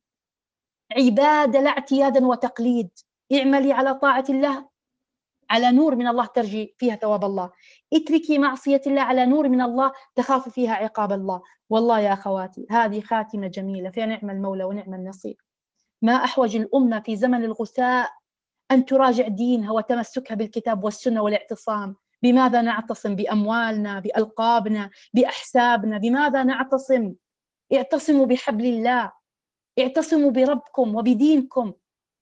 عبادة لا اعتيادا وتقليد. اعملي على طاعة الله على نور من الله ترجي فيها ثواب الله، اتركي معصية الله على نور من الله تخاف فيها عقاب الله. والله يا أخواتي هذه خاتمة جميلة، فيها نعم المولى ونعم النصير. ما أحوج الأمة في زمن الغثاء أن تراجع دينها وتمسكها بالكتاب والسنة والاعتصام. بماذا نعتصم؟ بأموالنا، بألقابنا، بأحسابنا؟ بماذا نعتصم؟ اعتصموا بحبل الله، اعتصموا بربكم وبدينكم.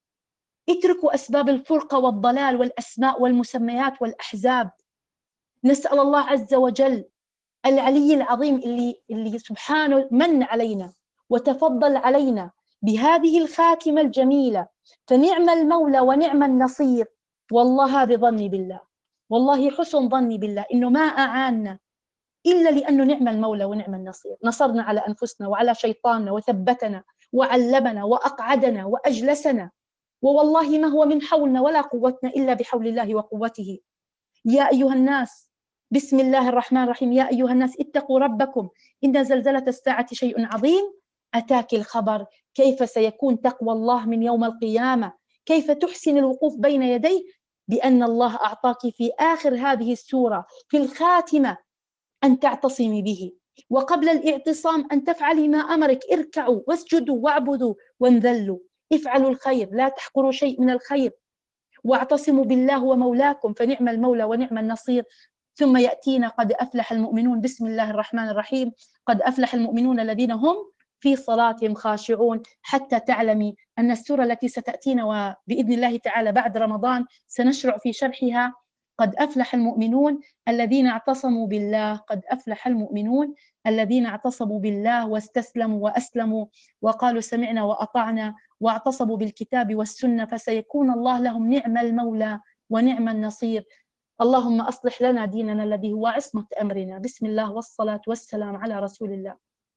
اتركوا أسباب الفرقة والضلال والأسماء والمسميات والأحزاب. نسأل الله عز وجل العلي العظيم اللي, اللي سبحانه من علينا وتفضل علينا بهذه الخاتمة الجميلة، فنعم المولى ونعم النصير. والله هذا ظني بالله، والله حسن ظني بالله إنه ما أعاننا إلا لأنه نعم المولى ونعم النصير. نصرنا على أنفسنا وعلى شيطاننا وثبتنا وعلمنا وأقعدنا وأجلسنا، ووالله ما هو من حولنا ولا قوتنا إلا بحول الله وقوته. يا أيها الناس، بسم الله الرحمن الرحيم، يا أيها الناس اتقوا ربكم إن زلزلة الساعة شيء عظيم. أتاك الخبر كيف سيكون تقوى الله من يوم القيامة، كيف تحسن الوقوف بين يديه، بأن الله أعطاك في آخر هذه السورة في الخاتمة أن تعتصمي به، وقبل الاعتصام أن تفعلي ما أمرك. اركعوا واسجدوا واعبدوا وانذلوا، افعلوا الخير، لا تحقروا شيء من الخير، واعتصموا بالله ومولاكم فنعم المولى ونعم النصير. ثم يأتينا قد أفلح المؤمنون. بسم الله الرحمن الرحيم. قد أفلح المؤمنون الذين هم في صلاتهم خاشعون، حتى تعلمي أن السورة التي ستأتينا وبإذن الله تعالى بعد رمضان سنشرع في شرحها. قد أفلح المؤمنون الذين اعتصموا بالله، قد أفلح المؤمنون الذين اعتصموا بالله واستسلموا وأسلموا وقالوا سمعنا وأطعنا واعتصموا بالكتاب والسنة، فسيكون الله لهم نعم المولى ونعم النصير. اللهم أصلح لنا ديننا الذي هو عصمة أمرنا. بسم الله والصلاة والسلام على رسول الله.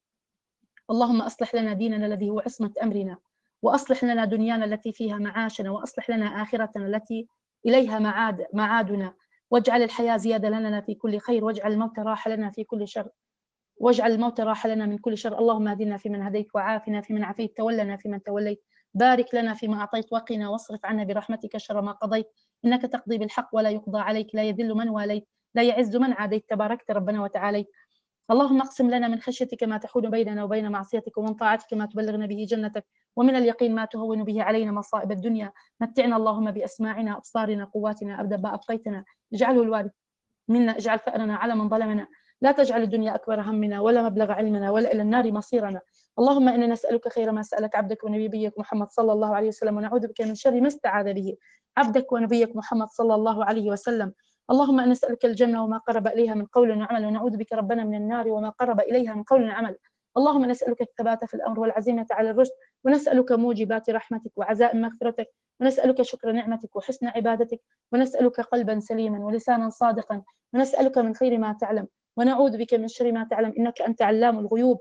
اللهم أصلح لنا ديننا الذي هو عصمة أمرنا، وأصلح لنا دنيانا التي فيها معاشنا، وأصلح لنا آخرتنا التي إليها معاد معادنا، واجعل الحياة زيادة لنا في كل خير، واجعل الموت راحة لنا في كل شر، واجعل الموت راحة لنا من كل شر. اللهم اهدنا فيمن هديت، وعافنا فيمن عافيت، تولنا فيمن توليت، بارك لنا فيما أعطيت، وقنا واصرف عنا برحمتك شر ما قضيت، إنك تقضي بالحق ولا يقضى عليك، لا يذل من واليت، لا يعز من عاديت، تباركت ربنا وتعاليت. اللهم اقسم لنا من خشيتك ما تحول بيننا وبين معصيتك، ومن طاعتك ما تبلغنا به جنتك، ومن اليقين ما تهون به علينا مصائب الدنيا. متعنا اللهم بأسماعنا، أبصارنا، قواتنا أبدا ما أبقيتنا، اجعله الوارث منا، اجعل ثأرنا على من ظلمنا، لا تجعل الدنيا أكبر همنا ولا مبلغ علمنا ولا إلى النار مصيرنا. اللهم إنا نسألك خير ما سألك عبدك ونبيك محمد صلى الله عليه وسلم، ونعوذ بك من شر ما استعاذ به عبدك ونبيك محمد صلى الله عليه وسلم. اللهم إنا نسألك الجنة وما قرب إليها من قول وعمل، ونعوذ بك ربنا من النار وما قرب إليها من قول وعمل. اللهم نسألك الثبات في الأمر والعزيمة على الرشد، ونسألك موجبات رحمتك وعزائم مغفرتك، ونسألك شكر نعمتك وحسن عبادتك، ونسألك قلبا سليما ولسانا صادقا، ونسألك من خير ما تعلم، ونعوذ بك من شر ما تعلم، إنك أنت علام الغيوب.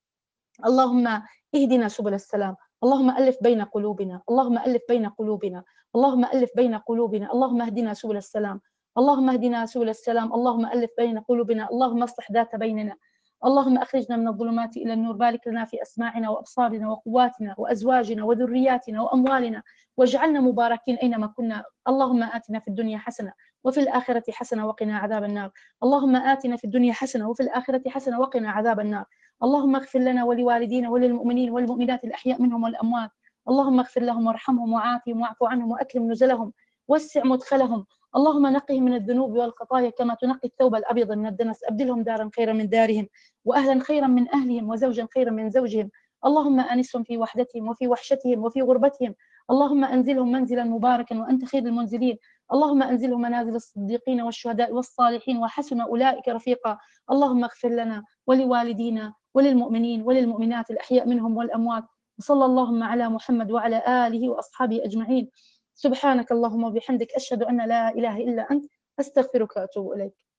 اللهم اهدنا سبل السلام، اللهم ألف بين قلوبنا، اللهم ألف بين قلوبنا، اللهم ألف بين قلوبنا، اللهم اهدنا سبل السلام، اللهم اهدنا سبل السلام، اللهم ألف بين قلوبنا، اللهم اصلح ذات بيننا، اللهم أخرجنا من الظلمات إلى النور، بارك لنا في أسماعنا وأبصارنا وقواتنا وأزواجنا وذرياتنا وأموالنا، واجعلنا مباركين أينما كنا. اللهم آتنا في الدنيا حسنة وفي الآخرة حسنة وقنا عذاب النار. اللهم آتنا في الدنيا حسنة وفي الآخرة حسنة وقنا عذاب النار. اللهم اغفر لنا ولوالدينا وللمؤمنين والمؤمنات الأحياء منهم والأموات. اللهم اغفر لهم وارحمهم وعافهم واعف عنهم وأكرم نزلهم وسع مدخلهم. اللهم نقهم من الذنوب والخطايا كما تنقي الثوب الأبيض من الدنس، أبدلهم دارا خيرا من دارهم، وأهلا خيرا من أهلهم، وزوجا خيرا من زوجهم. اللهم آنسهم في وحدتهم وفي وحشتهم وفي غربتهم. اللهم أنزلهم منزلا مباركا وأنت خير المنزلين. اللهم أنزلهم منازل الصديقين والشهداء والصالحين، وحسن أولئك رفيقا. اللهم اغفر لنا ولوالدينا وللمؤمنين وللمؤمنات الأحياء منهم والأموات. وصلى اللهم على محمد وعلى آله وأصحابه أجمعين. سبحانك اللهم وبحمدك، أشهد أن لا إله إلا أنت، أستغفرك وأتوب إليك.